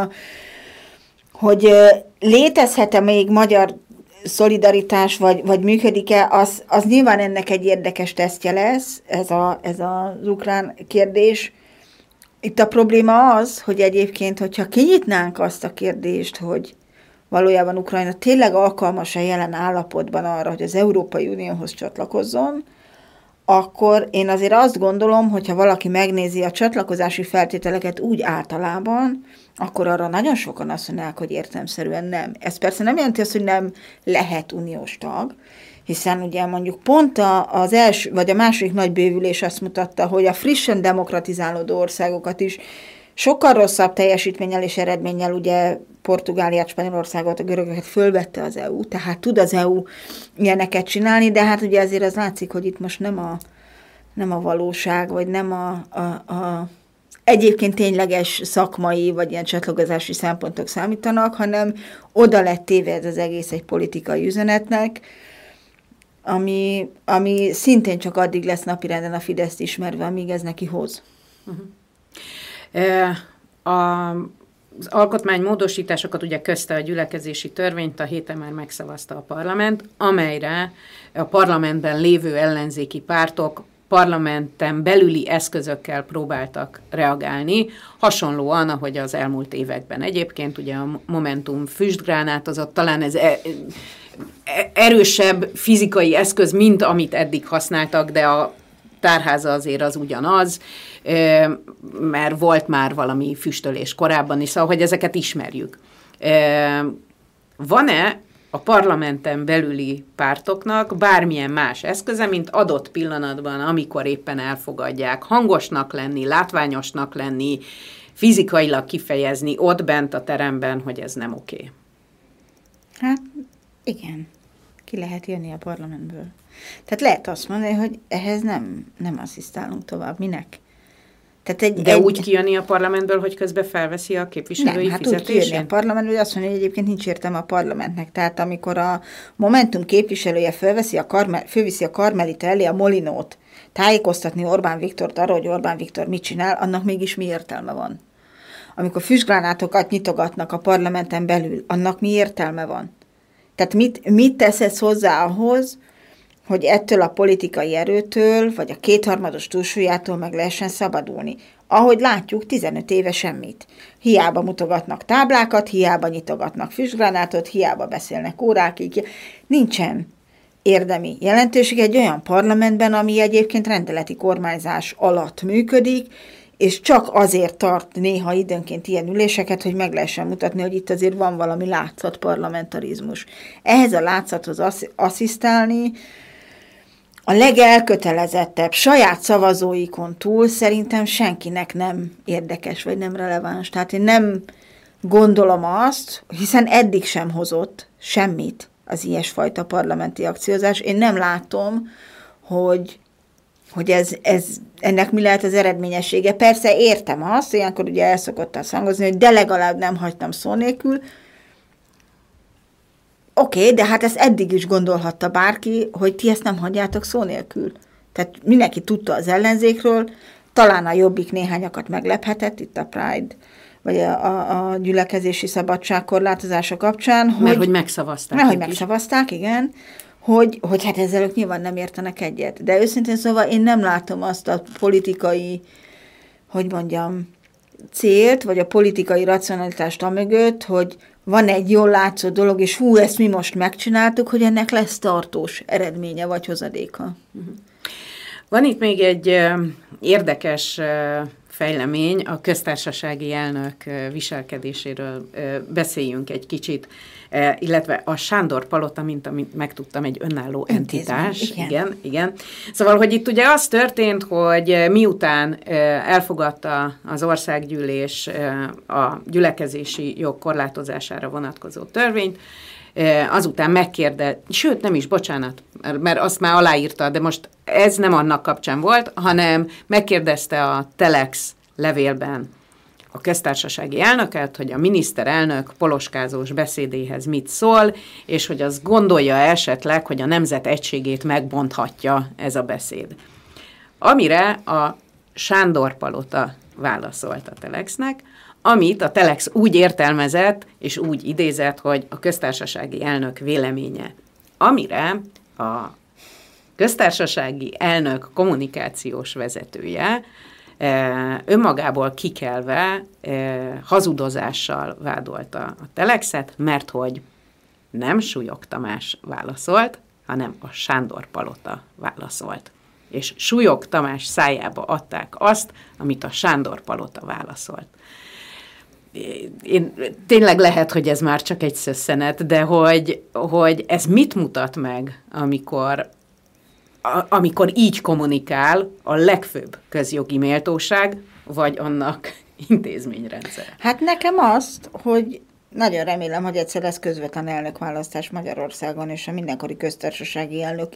hogy létezhet-e még magyar szolidaritás, vagy működik-e, az nyilván ennek egy érdekes tesztje lesz, ez az ukrán kérdés. Itt a probléma az, hogy egyébként, hogyha kinyitnánk azt a kérdést, hogy valójában Ukrajna tényleg alkalmas a jelen állapotban arra, hogy az Európai Unióhoz csatlakozzon, akkor én azért azt gondolom, hogyha valaki megnézi a csatlakozási feltételeket úgy általában, akkor arra nagyon sokan azt mondják, hogy értelemszerűen nem. Ez persze nem jelenti azt, hogy nem lehet uniós tag, hiszen ugye mondjuk pont az első, vagy a második nagy bővülés azt mutatta, hogy a frissen demokratizálódó országokat is sokkal rosszabb teljesítménnyel és eredménnyel, ugye Portugáliát, Spanyolországot, a görögöket fölvette az EU, tehát tud az EU ilyeneket csinálni, de hát ugye azért az látszik, hogy itt most nem a valóság, vagy nem a egyébként tényleges szakmai, vagy ilyen csatlakozási szempontok számítanak, hanem oda lett téve ez az egész egy politikai üzenetnek, ami szintén csak addig lesz napirenden a Fideszt ismerve, amíg ez neki hoz. Az alkotmánymódosításokat ugye közte a gyülekezési törvényt, a héten már megszavazta a parlament, amelyre a parlamentben lévő ellenzéki pártok parlamenten belüli eszközökkel próbáltak reagálni, hasonlóan, ahogy az elmúlt években. Egyébként ugye a Momentum füstgránátozott, talán ez erősebb fizikai eszköz, mint amit eddig használtak, de a tárháza azért az ugyanaz, mert volt már valami füstölés korábban is, szóval, hogy ezeket ismerjük. Van-e a parlamenten belüli pártoknak bármilyen más eszköze, mint adott pillanatban, amikor éppen elfogadják, hangosnak lenni, látványosnak lenni, fizikailag kifejezni ott bent a teremben, hogy ez nem oké? Hát igen, ki lehet jönni a parlamentből. Tehát lehet azt mondani, hogy ehhez nem asszisztálunk tovább. Minek? Tehát úgy kijönni a parlamentből, hogy közben felveszi a képviselői fizetését? Úgy kijönni a parlamentből, hogy azt mondja, hogy egyébként nincs értelme a parlamentnek. Tehát amikor a Momentum képviselője fölviszi a Karmelita elé a Molinót, tájékoztatni Orbán Viktort arra, hogy Orbán Viktor mit csinál, annak mégis mi értelme van? Amikor füstgránátokat nyitogatnak a parlamenten belül, annak mi értelme van? Tehát mit tesz ez hozzá ahhoz, hogy ettől a politikai erőtől, vagy a kétharmados túlsúlyától meg lehessen szabadulni. Ahogy látjuk, 15 éve semmit. Hiába mutogatnak táblákat, hiába nyitogatnak füstgránátot, hiába beszélnek órákig. Nincsen érdemi jelentőség egy olyan parlamentben, ami egyébként rendeleti kormányzás alatt működik, és csak azért tart néha időnként ilyen üléseket, hogy meg lehessen mutatni, hogy itt azért van valami látszat parlamentarizmus. Ehhez a látszathoz asszisztálni a legelkötelezettebb saját szavazóikon túl szerintem senkinek nem érdekes, vagy nem releváns. Tehát én nem gondolom azt, hiszen eddig sem hozott semmit az ilyesfajta parlamenti akciózás. Én nem látom, hogy ennek mi lehet az eredményessége. Persze értem azt, ilyenkor ugye el szokott azt hangozni, hogy de legalább nem hagytam szó nélkül. Oké, de hát ezt eddig is gondolhatta bárki, hogy ti ezt nem hagyjátok szó nélkül. Tehát mindenki tudta az ellenzékről, talán a Jobbik néhányakat meglephetett, itt a Pride, vagy a gyülekezési szabadság korlátozása kapcsán. Mert hogy megszavazták. Mert hogy megszavazták, igen. Hogy hát ezzel ők nyilván nem értenek egyet. De őszintén szóval én nem látom azt a politikai, célt, vagy a politikai racionalitást amögött, hogy van egy jól látszó dolog, és ezt mi most megcsináltuk, hogy ennek lesz tartós eredménye, vagy hozadéka. Van itt még egy érdekes fejlemény, a köztársasági elnök viselkedéséről beszéljünk egy kicsit, illetve a Sándor Palota, amit megtudtam, egy önálló entitás. Igen. Szóval, hogy itt ugye az történt, hogy miután elfogadta az országgyűlés a gyülekezési jog korlátozására vonatkozó törvényt, azután sőt nem is, bocsánat, mert azt már aláírta, de most ez nem annak kapcsán volt, hanem megkérdezte a Telex levélben a köztársasági elnöket, hogy a miniszterelnök poloskázós beszédéhez mit szól, és hogy azt gondolja esetleg, hogy a nemzet egységét megbonthatja ez a beszéd. Amire a Sándor Palota válaszolt a Telexnek, amit a Telex úgy értelmezett, és úgy idézett, hogy a köztársasági elnök véleménye. Amire a köztársasági elnök kommunikációs vezetője önmagából kikelve hazudozással vádolta a Telexet, mert hogy nem Súlyog Tamás válaszolt, hanem a Sándor Palota válaszolt. És Súlyog Tamás szájába adták azt, amit a Sándor Palota válaszolt. Tényleg lehet, hogy ez már csak egy szösszenet, de hogy ez mit mutat meg, amikor így kommunikál a legfőbb közjogi méltóság, vagy annak intézményrendszer? Hát nekem azt, hogy nagyon remélem, hogy egyszer lesz közvetlen elnökválasztás Magyarországon, és a mindenkori köztársasági elnöknek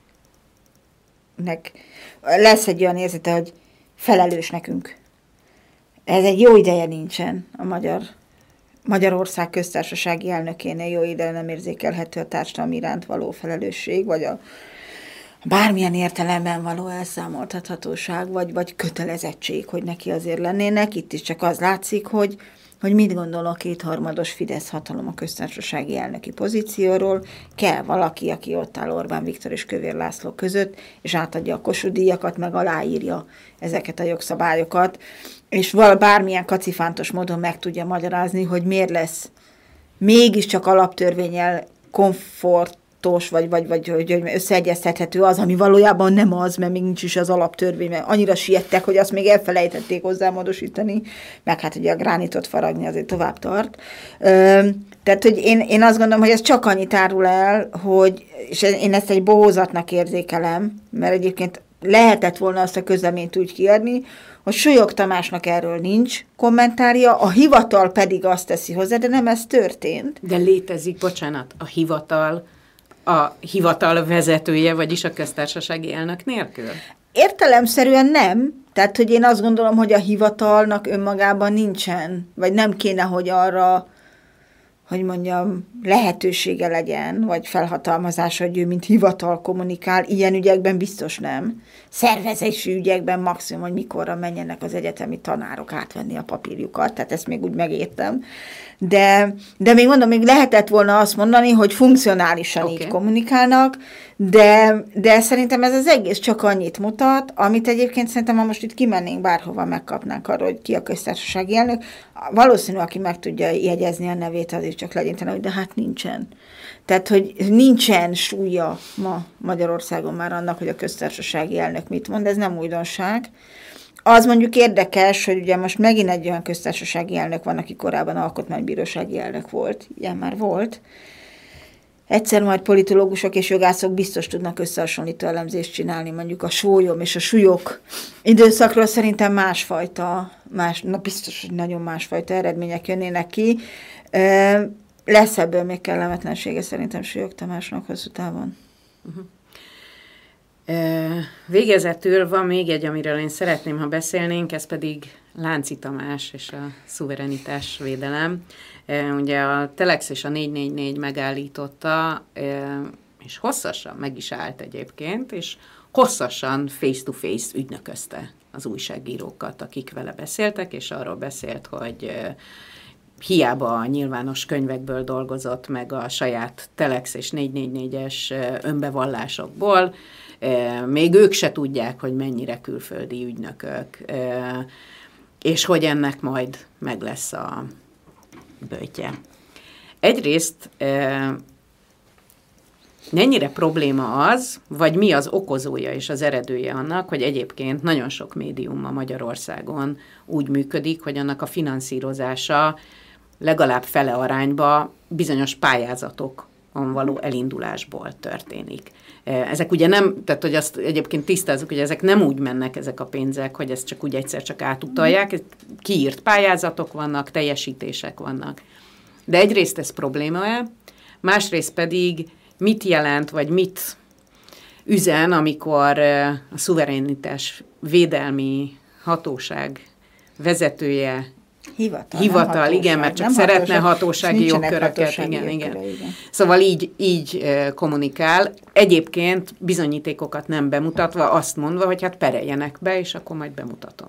lesz egy olyan érzete, hogy felelős nekünk. Ez egy jó ideje nincsen a Magyarország köztársasági elnökénél, jó ideje nem érzékelhető a társadalom iránt való felelősség, vagy a bármilyen értelemben való elszámoltathatóság, vagy kötelezettség, hogy neki azért lennének. Itt is csak az látszik, hogy mit gondol a kétharmados Fidesz hatalom a köztársasági elnöki pozícióról. Kell valaki, aki ott áll Orbán Viktor és Kövér László között, és átadja a Kossuth-díjakat, meg aláírja ezeket a jogszabályokat, és bármilyen kacifántos módon meg tudja magyarázni, hogy miért lesz mégiscsak alaptörvénnyel komfortos, vagy hogy összeegyeztethető az, ami valójában nem az, mert még nincs is az alaptörvény, mert annyira siettek, hogy azt még elfelejtették hozzámódosítani, meg hát ugye a gránitot faragni azért tovább tart. Tehát, hogy én azt gondolom, hogy ez csak annyit árul el, hogy, és én ezt egy bohózatnak érzékelem, mert egyébként lehetett volna azt a közleményt úgy kiadni, hogy Súlyog Tamásnak erről nincs kommentárja, a hivatal pedig azt teszi hozzá, de nem ez történt. De létezik, bocsánat, a hivatal vezetője, vagyis a köztársasági elnök nélkül? Értelemszerűen nem. Tehát, hogy én azt gondolom, hogy a hivatalnak önmagában nincsen, vagy nem kéne, hogy arra, hogy mondjam, lehetősége legyen, vagy felhatalmazása, hogy ő mint hivatal kommunikál, ilyen ügyekben biztos nem. Szervezési ügyekben maximum, hogy mikorra menjenek az egyetemi tanárok átvenni a papírjukat, tehát ezt még úgy megértem. De még mondom, még lehetett volna azt mondani, hogy funkcionálisan így kommunikálnak, de szerintem ez az egész csak annyit mutat, amit egyébként szerintem, ha most itt kimennénk bárhova, megkapnánk arról, hogy ki a köztársasági elnök, valószínű, aki meg tudja jegyezni a nevét, azért csak legyen tenne, hogy de hát nincsen. Tehát, hogy nincsen súlya ma Magyarországon már annak, hogy a köztársasági elnök mit mond, ez nem újdonság. Az mondjuk érdekes, hogy ugye most megint egy olyan köztársasági elnök van, aki korábban alkotmánybírósági elnök volt, ilyen már volt. Egyszer majd politológusok és jogászok biztos tudnak összehasonlító elemzést csinálni, mondjuk a sólyom és a súlyok időszakról szerintem biztos, hogy nagyon másfajta eredmények jönnének ki. Lesz ebből még kellemetlensége szerintem Súlyog Tamásnak hosszú távon. Végezetül van még egy, amiről én szeretném, ha beszélnénk, ez pedig Lánci Tamás és a szuverenitás védelem. Ugye a Telex és a 444 megállította, és hosszasan meg is állt egyébként, és hosszasan face-to-face ügynöközte az újságírókat, akik vele beszéltek, és arról beszélt, hogy hiába a nyilvános könyvekből dolgozott, meg a saját Telex és 444-es önbevallásokból, még ők se tudják, hogy mennyire külföldi ügynökök, és hogy ennek majd meg lesz a böjtje. Egyrészt mennyire probléma az, vagy mi az okozója és az eredője annak, hogy egyébként nagyon sok médium ma Magyarországon úgy működik, hogy annak a finanszírozása legalább fele arányba bizonyos pályázatokon való elindulásból történik. Ezek ugye nem, tehát hogy azt egyébként tisztázzuk, hogy ezek nem úgy mennek ezek a pénzek, hogy ezt csak úgy egyszer csak átutalják, kiírt pályázatok vannak, teljesítések vannak. De egyrészt ez probléma-e, másrészt pedig mit jelent, vagy mit üzen, amikor a szuverenitás védelmi hatóság vezetője Hivatal, igen, mert csak szeretne hatósági jogköröket. Igen. Szóval így kommunikál. Egyébként bizonyítékokat nem bemutatva, azt mondva, hogy hát pereljenek be, és akkor majd bemutatom.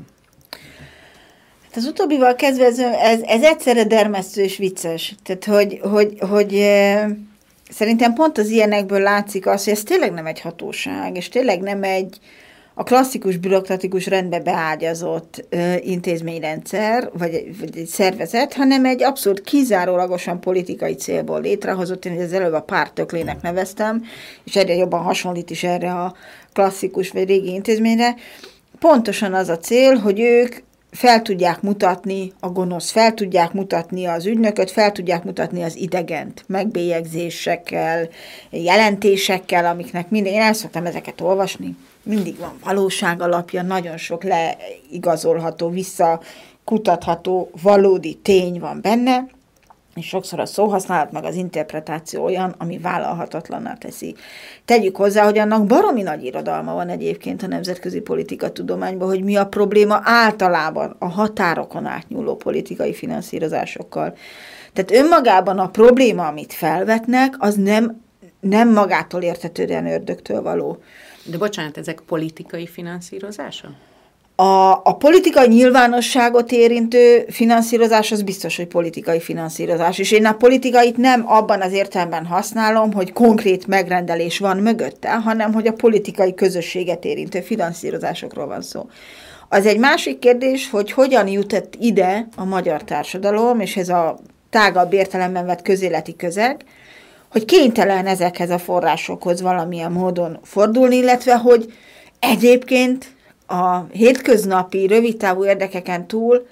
Hát az utóbbival kezdve ez egyszerre dermesztő és vicces. Tehát, hogy szerintem pont az ilyenekből látszik az, hogy ez tényleg nem egy hatóság, és tényleg nem a klasszikus bürokratikus rendbe beágyazott intézményrendszer, vagy egy szervezet, hanem egy abszolút kizárólagosan politikai célból létrehozott, én az előbb a pártöklének neveztem, és egyre jobban hasonlít is erre a klasszikus vagy régi intézményre. Pontosan az a cél, hogy ők fel tudják mutatni a gonosz, fel tudják mutatni az ügynököt, fel tudják mutatni az idegent, megbélyegzésekkel, jelentésekkel, amiknek minden, én el szoktam ezeket olvasni, mindig van valóság alapja, nagyon sok leigazolható, visszakutatható valódi tény van benne, és sokszor a szóhasználat meg az interpretáció olyan, ami vállalhatatlanná teszi. Tegyük hozzá, hogy annak baromi nagy irodalma van egyébként a nemzetközi politikatudományban, hogy mi a probléma általában a határokon átnyúló politikai finanszírozásokkal. Tehát önmagában a probléma, amit felvetnek, az nem magától értetődően ördögtől való. De bocsánat, ezek politikai finanszírozása? A politikai nyilvánosságot érintő finanszírozás az biztos, hogy politikai finanszírozás. És én a politikait nem abban az értelemben használom, hogy konkrét megrendelés van mögötte, hanem hogy a politikai közösséget érintő finanszírozásokról van szó. Az egy másik kérdés, hogy hogyan jutott ide a magyar társadalom, és ez a tágabb értelemben vett közéleti közeg, hogy kénytelen ezekhez a forrásokhoz valamilyen módon fordulni, illetve hogy egyébként a hétköznapi, rövidtávú érdekeken túl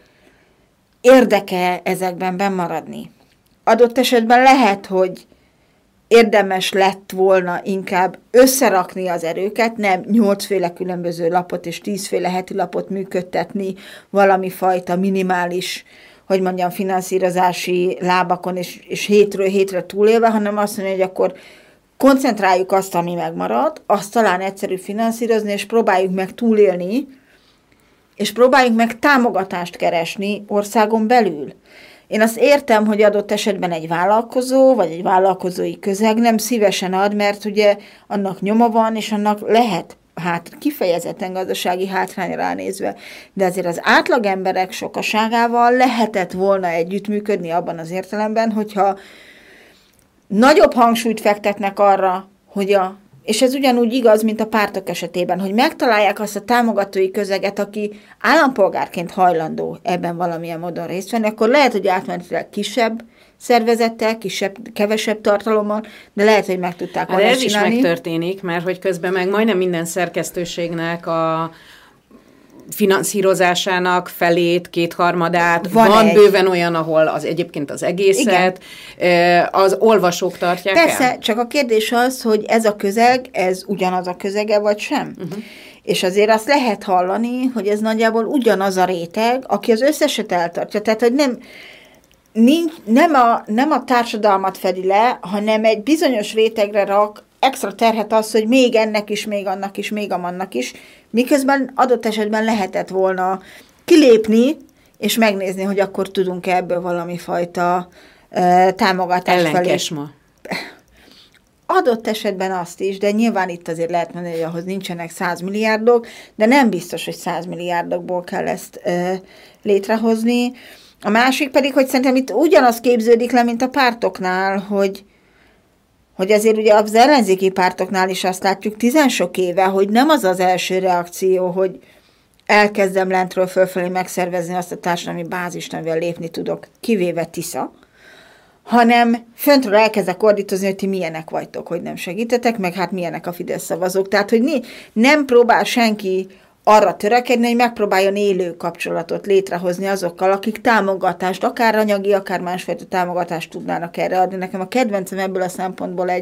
érdeke ezekben bennmaradni. Adott esetben lehet, hogy érdemes lett volna inkább összerakni az erőket, nem 8 féle különböző lapot és 10 féle heti lapot működtetni valami fajta minimális, hogy mondjam, finanszírozási lábakon és hétről hétre túlélve, hanem azt mondja, hogy akkor koncentráljuk azt, ami megmarad, azt talán egyszerű finanszírozni, és próbáljuk meg túlélni, és próbáljuk meg támogatást keresni országon belül. Én azt értem, hogy adott esetben egy vállalkozó, vagy egy vállalkozói közeg nem szívesen ad, mert ugye annak nyoma van, és annak lehet kifejezetten gazdasági hátrány ránézve. De azért az átlag emberek sokaságával lehetett volna együttműködni abban az értelemben, hogyha nagyobb hangsúlyt fektetnek arra, hogy és ez ugyanúgy igaz, mint a pártok esetében, hogy megtalálják azt a támogatói közeget, aki állampolgárként hajlandó ebben valamilyen módon részt venni, akkor lehet, hogy átmenetileg kisebb szervezettel, kevesebb tartalommal, de lehet, hogy meg tudták volna csinálni. Ez is megtörténik, mert hogy közben meg majdnem minden szerkesztőségnek a finanszírozásának felét, 2/3 van bőven olyan, ahol az egyébként az egészet, az olvasók tartják Persze, csak a kérdés az, hogy ez a közeg, ez ugyanaz a közege, vagy sem. És azért azt lehet hallani, hogy ez nagyjából ugyanaz a réteg, aki az összeset eltartja. Tehát, hogy nem a társadalmat fedi le, hanem egy bizonyos rétegre rak extra terhet az, hogy még ennek is, még annak is, még amannak is, miközben adott esetben lehetett volna kilépni, és megnézni, hogy akkor tudunk ebből valami fajta támogatást ellenkesma. Adott esetben azt is, de nyilván itt azért lehet mondani, hogy ahhoz nincsenek 100 milliárdok, de nem biztos, hogy 100 milliárdokból kell ezt létrehozni. A másik pedig, hogy szerintem itt ugyanaz képződik le, mint a pártoknál, hogy azért ugye az ellenzéki pártoknál is azt látjuk 10 sok éve, hogy nem az az első reakció, hogy elkezdem lentről fölfelé megszervezni azt a társadalmi bázist, amivel lépni tudok, kivéve Tisza, hanem föntről elkezdek ordítozni, hogy ti milyenek vagytok, hogy nem segítetek, meg hát milyenek a Fidesz szavazók. Tehát, hogy nem próbál senki arra törekedni, hogy megpróbáljon élő kapcsolatot létrehozni azokkal, akik támogatást, akár anyagi, akár másfajta támogatást tudnának erre adni. Nekem a kedvencem ebből a szempontból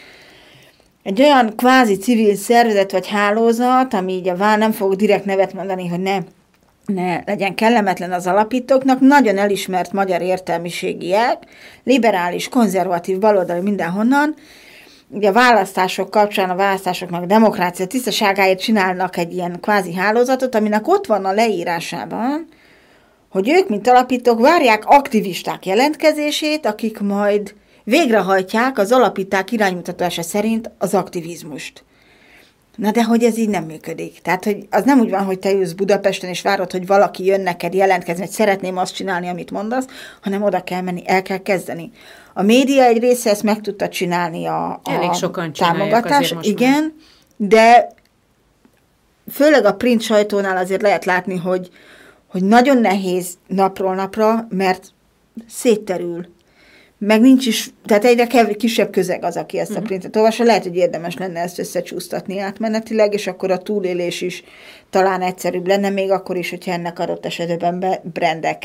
egy olyan kvázi civil szervezet vagy hálózat, ami így nem fogok direkt nevet mondani, hogy ne legyen kellemetlen az alapítóknak, nagyon elismert magyar értelmiségiek, liberális, konzervatív, baloldali mindenhonnan, ugye a választások kapcsán, a választások meg a demokrácia tisztaságáért csinálnak egy ilyen kvázi hálózatot, aminek ott van a leírásában, hogy ők, mint alapítók, várják aktivisták jelentkezését, akik majd végrehajtják az alapíták iránymutatása szerint az aktivizmust. Na de hogy ez így nem működik. Tehát, hogy az nem úgy van, hogy te ülsz Budapesten, és várod, hogy valaki jön neked jelentkezni, hogy szeretném azt csinálni, amit mondasz, hanem oda kell menni, el kell kezdeni. A média egy része ezt meg tudta csinálni a támogatás, igen, de főleg a print sajtónál azért lehet látni, hogy nagyon nehéz napról napra, mert szétterül. Meg nincs is, tehát egyre kisebb közeg az, aki ezt a printet olvassa. Lehet, hogy érdemes lenne ezt összecsúsztatni átmenetileg, és akkor a túlélés is talán egyszerűbb lenne, még akkor is, hogyha ennek adott esetben brandek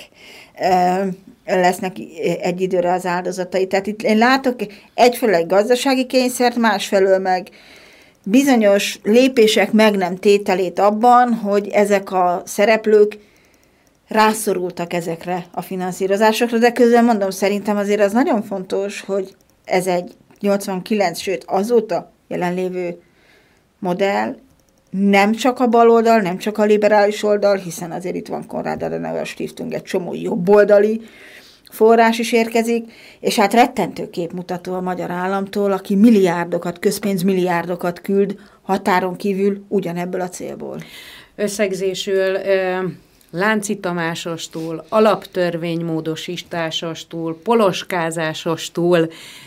lesznek egy időre az áldozatai. Tehát itt én látok egyfelől egy gazdasági kényszert, másfelől meg bizonyos lépések meg nem tételét abban, hogy ezek a szereplők rászorultak ezekre a finanszírozásokra, de közben mondom, szerintem azért az nagyon fontos, hogy ez egy 89, sőt azóta jelenlévő modell, nem csak a baloldal, nem csak a liberális oldal, hiszen azért itt van Konrad Adenauer Stiftung, egy csomó jobboldali forrás is érkezik, és hát rettentő képmutató a magyar államtól, aki közpénzmilliárdokat küld határon kívül ugyanebből a célból. Összegzésül Lánci Tamásostól, alaptörvénymódosításostól, poloskázásostól,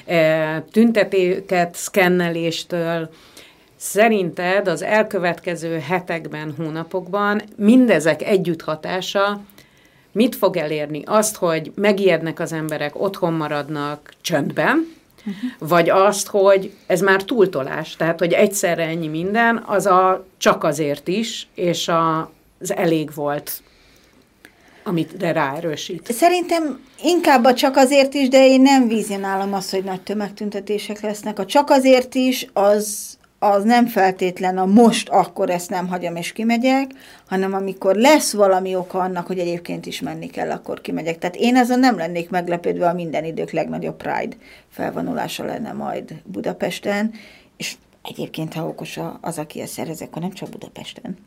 tüntetéket szkenneléstől. Szerinted az elkövetkező hetekben, hónapokban mindezek együtthatása mit fog elérni? Azt, hogy megijednek az emberek, otthon maradnak csöndben, vagy azt, hogy ez már túltolás, tehát, hogy egyszerre ennyi minden, az csak azért is, és az elég volt, amit ráerősít. Szerintem inkább csak azért is, de én nem vizionálom azt, hogy nagy tömegtüntetések lesznek. A csak azért is, az nem feltétlen a most, akkor ezt nem hagyom és kimegyek, hanem amikor lesz valami oka annak, hogy egyébként is menni kell, akkor kimegyek. Tehát én azon nem lennék meglepődve, a minden idők legnagyobb Pride felvonulása lenne majd Budapesten, és egyébként, ha okos az, aki ezt szervez, akkor nem csak Budapesten.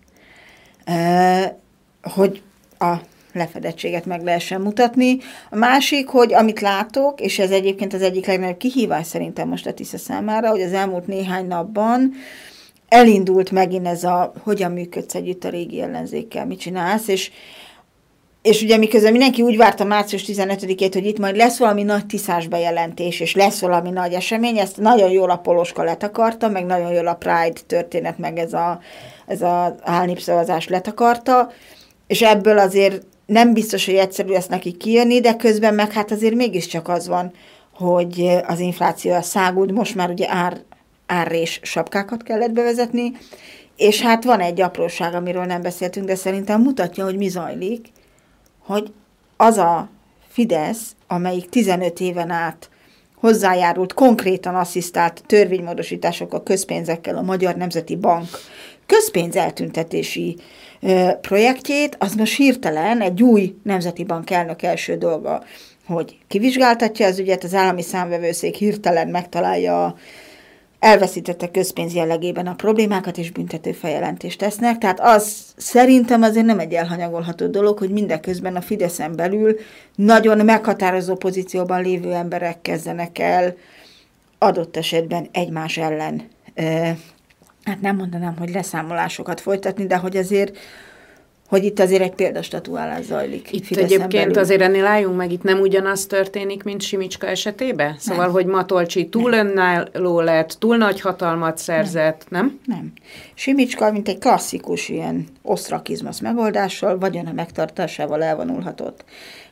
Hogy a lefedettséget meg lehessen mutatni. A másik, hogy amit látok, és ez egyébként az egyik legnagyobb kihívás szerintem most a Tisza számára, hogy az elmúlt néhány napban elindult megint ez hogyan működsz együtt a régi ellenzékkel, mit csinálsz, és ugye miközben mindenki úgy várta március 15-ét, hogy itt majd lesz valami nagy tiszás bejelentés, és lesz valami nagy esemény, ezt nagyon jól a Poloska letakarta, meg nagyon jól a Pride történet, meg ez az álnépszavazás letakarta, és ebből azért nem biztos, hogy egyszerű lesz nekik kijönni, de közben meg hát azért mégiscsak az van, hogy az infláció száguld, most már ugye árrés sapkákat kellett bevezetni, és hát van egy apróság, amiről nem beszéltünk, de szerintem mutatja, hogy mi zajlik, hogy az a Fidesz, amelyik 15 éven át hozzájárult, konkrétan asszisztált törvénymódosításokkal, közpénzekkel a Magyar Nemzeti Bank közpénzeltüntetési projektjét, az most hirtelen egy új Nemzeti Bank elnök első dolga, hogy kivizsgáltatja az ügyet, az állami számvevőszék hirtelen megtalálja elveszítette közpénz jellegében a problémákat, és büntető feljelentést tesznek. Tehát az szerintem azért nem egy elhanyagolható dolog, hogy mindeközben a Fideszen belül nagyon meghatározó pozícióban lévő emberek kezdenek el adott esetben egymás ellen, hát nem mondanám, hogy leszámolásokat folytatni, de hogy azért hogy itt azért egy példastatuálás zajlik. Itt egyébként belül. Azért ennél álljunk meg, itt nem ugyanaz történik, mint Simicska esetében? Szóval, nem. Hogy Matolcsi túl önálló lett, túl nagy hatalmat szerzett, nem? Nem. Simicska, mint egy klasszikus ilyen osztrakizmusz megoldással, vagyona megtartásával elvonulhatott.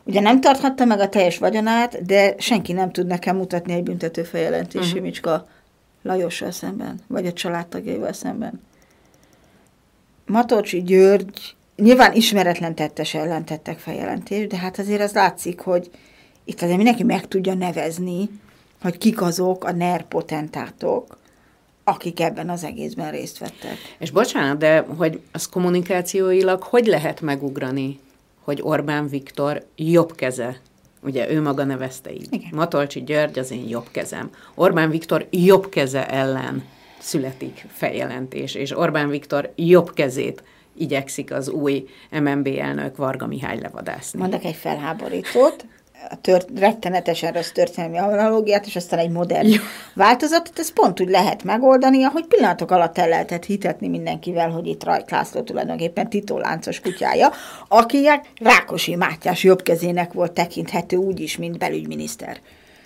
Ugye nem tarthatta meg a teljes vagyonát, de senki nem tud nekem mutatni egy büntető feljelentést Simicska Lajossal szemben, vagy a családtagjaival szemben. Matolcsy György nyilván ismeretlen tettes ellen tettek feljelentést, de hát azért az látszik, hogy itt azért mindenki meg tudja nevezni, hogy kik azok a NER potentátok, akik ebben az egészben részt vettek. És bocsánat, de hogy az kommunikációilag hogy lehet megugrani, hogy Orbán Viktor jobb keze, ugye ő maga nevezte így. Igen. Matolcsy György az én jobb kezem. Orbán Viktor jobb keze ellen születik feljelentés, és Orbán Viktor jobb kezét igyekszik az új MNB elnök Varga Mihály levadászni. Mondok egy felháborítót, rettenetesen rossz történelmi analógiát, és aztán egy modern változatot, ez pont úgy lehet megoldani, ahogy pillanatok alatt el lehetett hitetni mindenkivel, hogy itt Rajk László tulajdonképpen Tito láncos kutyája, akinek Rákosi Mátyás jobbkezének volt tekinthető úgy is, mint belügyminiszter.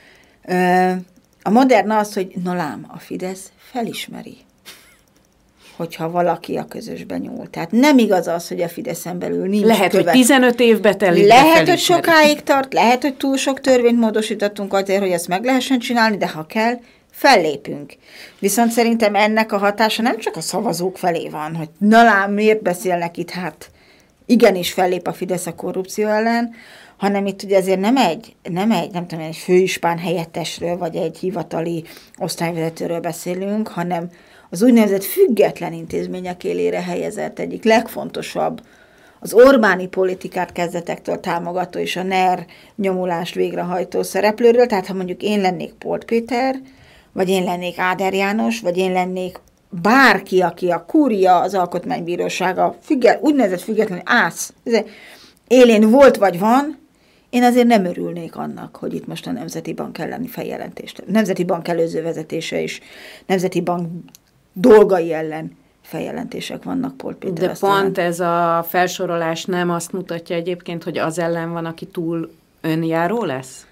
A modern az, hogy no lám, a Fidesz felismeri, hogyha valaki a közösben nyúl. Tehát nem igaz az, hogy a Fideszen belül nincs lehet, hogy 15 évbe telik. Lehet, hogy sokáig tart, lehet, hogy túl sok törvényt módosítottunk azért, hogy ezt meg lehessen csinálni, de ha kell, fellépünk. Viszont szerintem ennek a hatása nem csak a szavazók felé van, hogy na lám, miért beszélnek itt, hát igenis fellép a Fidesz a korrupció ellen, hanem itt ugye azért nem tudom, egy főispán helyettesről, vagy egy hivatali osztályvezetőről beszélünk, hanem az úgynevezett független intézmények élére helyezett egyik legfontosabb, az Orbáni politikát kezdetektől támogató és a NER nyomulást végrehajtó szereplőről, tehát ha mondjuk én lennék Polt Péter, vagy én lennék Áder János, vagy én lennék bárki, aki a kúria, az alkotmánybírósága, úgynevezett független ász, élén volt vagy van, én azért nem örülnék annak, hogy itt most a Nemzeti Bank elleni feljelentést, Nemzeti Bank előző vezetése és Nemzeti Bank dolgai ellen feljelentések vannak Polt Péter. De pont ez a felsorolás nem azt mutatja egyébként, hogy az ellen van, aki túl önjáró lesz?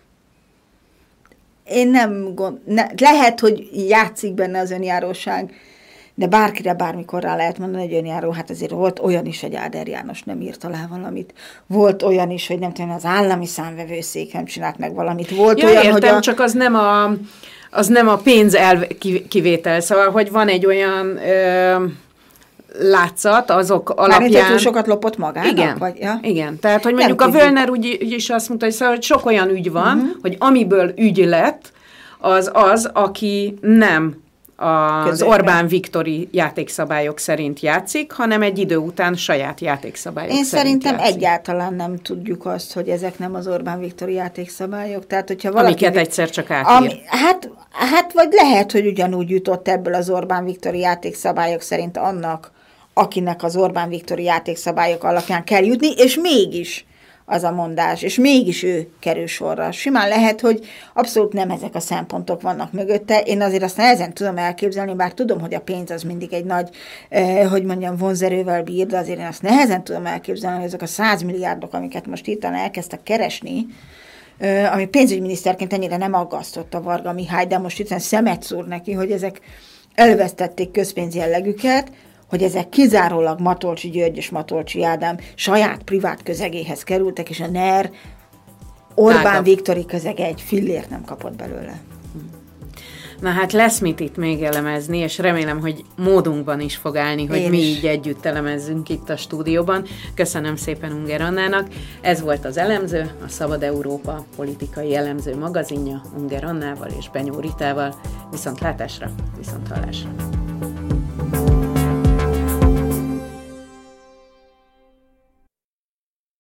Én lehet, hogy játszik benne az önjáróság, de bárkire bármikor rá lehet mondani, hogy önjáró, hát azért volt olyan is, hogy Áder János nem írt alá valamit. Volt olyan is, hogy nem tudom, az állami számvevőszék nem csinált meg valamit. Volt olyan, értem, hogy csak az nem a pénz kivétel, szóval, hogy van egy olyan látszat azok alapján... Mármint, hogy sokat lopott magának? Igen, vagy, ja? Igen. Tehát, hogy mondjuk a Völner úgy is azt mondta, hogy, szóval, hogy sok olyan ügy van, hogy amiből ügy lett, az, aki nem az Orbán Viktori játékszabályok szerint játszik, hanem egy idő után saját játékszabályok szerint szerintem játszik. Egyáltalán nem tudjuk azt, hogy ezek nem az Orbán Viktori játékszabályok. Tehát, hogyha valaki... Amiket egyszer csak átír. Hát, vagy lehet, hogy ugyanúgy jutott ebből az Orbán Viktori játékszabályok szerint annak, akinek az Orbán Viktori játékszabályok alapján kell jutni, és mégis az a mondás, és mégis ő kerül sorra. Simán lehet, hogy abszolút nem ezek a szempontok vannak mögötte. Én azért azt nehezen tudom elképzelni, bár tudom, hogy a pénz az mindig egy nagy, vonzerővel bír, de azért én azt nehezen tudom elképzelni, hogy ezek a 100 milliárdok, amiket most hirtelen elkezdtek keresni, ami pénzügyminiszterként ennyire nem aggasztotta Varga Mihály, de most itt szemet szúr neki, hogy ezek elvesztették közpénz jellegüket, hogy ezek kizárólag Matolcsy György és Matolcsy Ádám saját privát közegéhez kerültek, és a NER Orbán Viktori közege egy fillért nem kapott belőle. Na hát lesz mit itt még elemezni, és remélem, hogy módunkban is fog állni, hogy mi így együtt elemezzünk itt a stúdióban. Köszönöm szépen Unger Annának. Ez volt az Elemző, a Szabad Európa politikai elemző magazinja Unger Annával és Benyó Ritával. Viszontlátásra, viszonthallásra.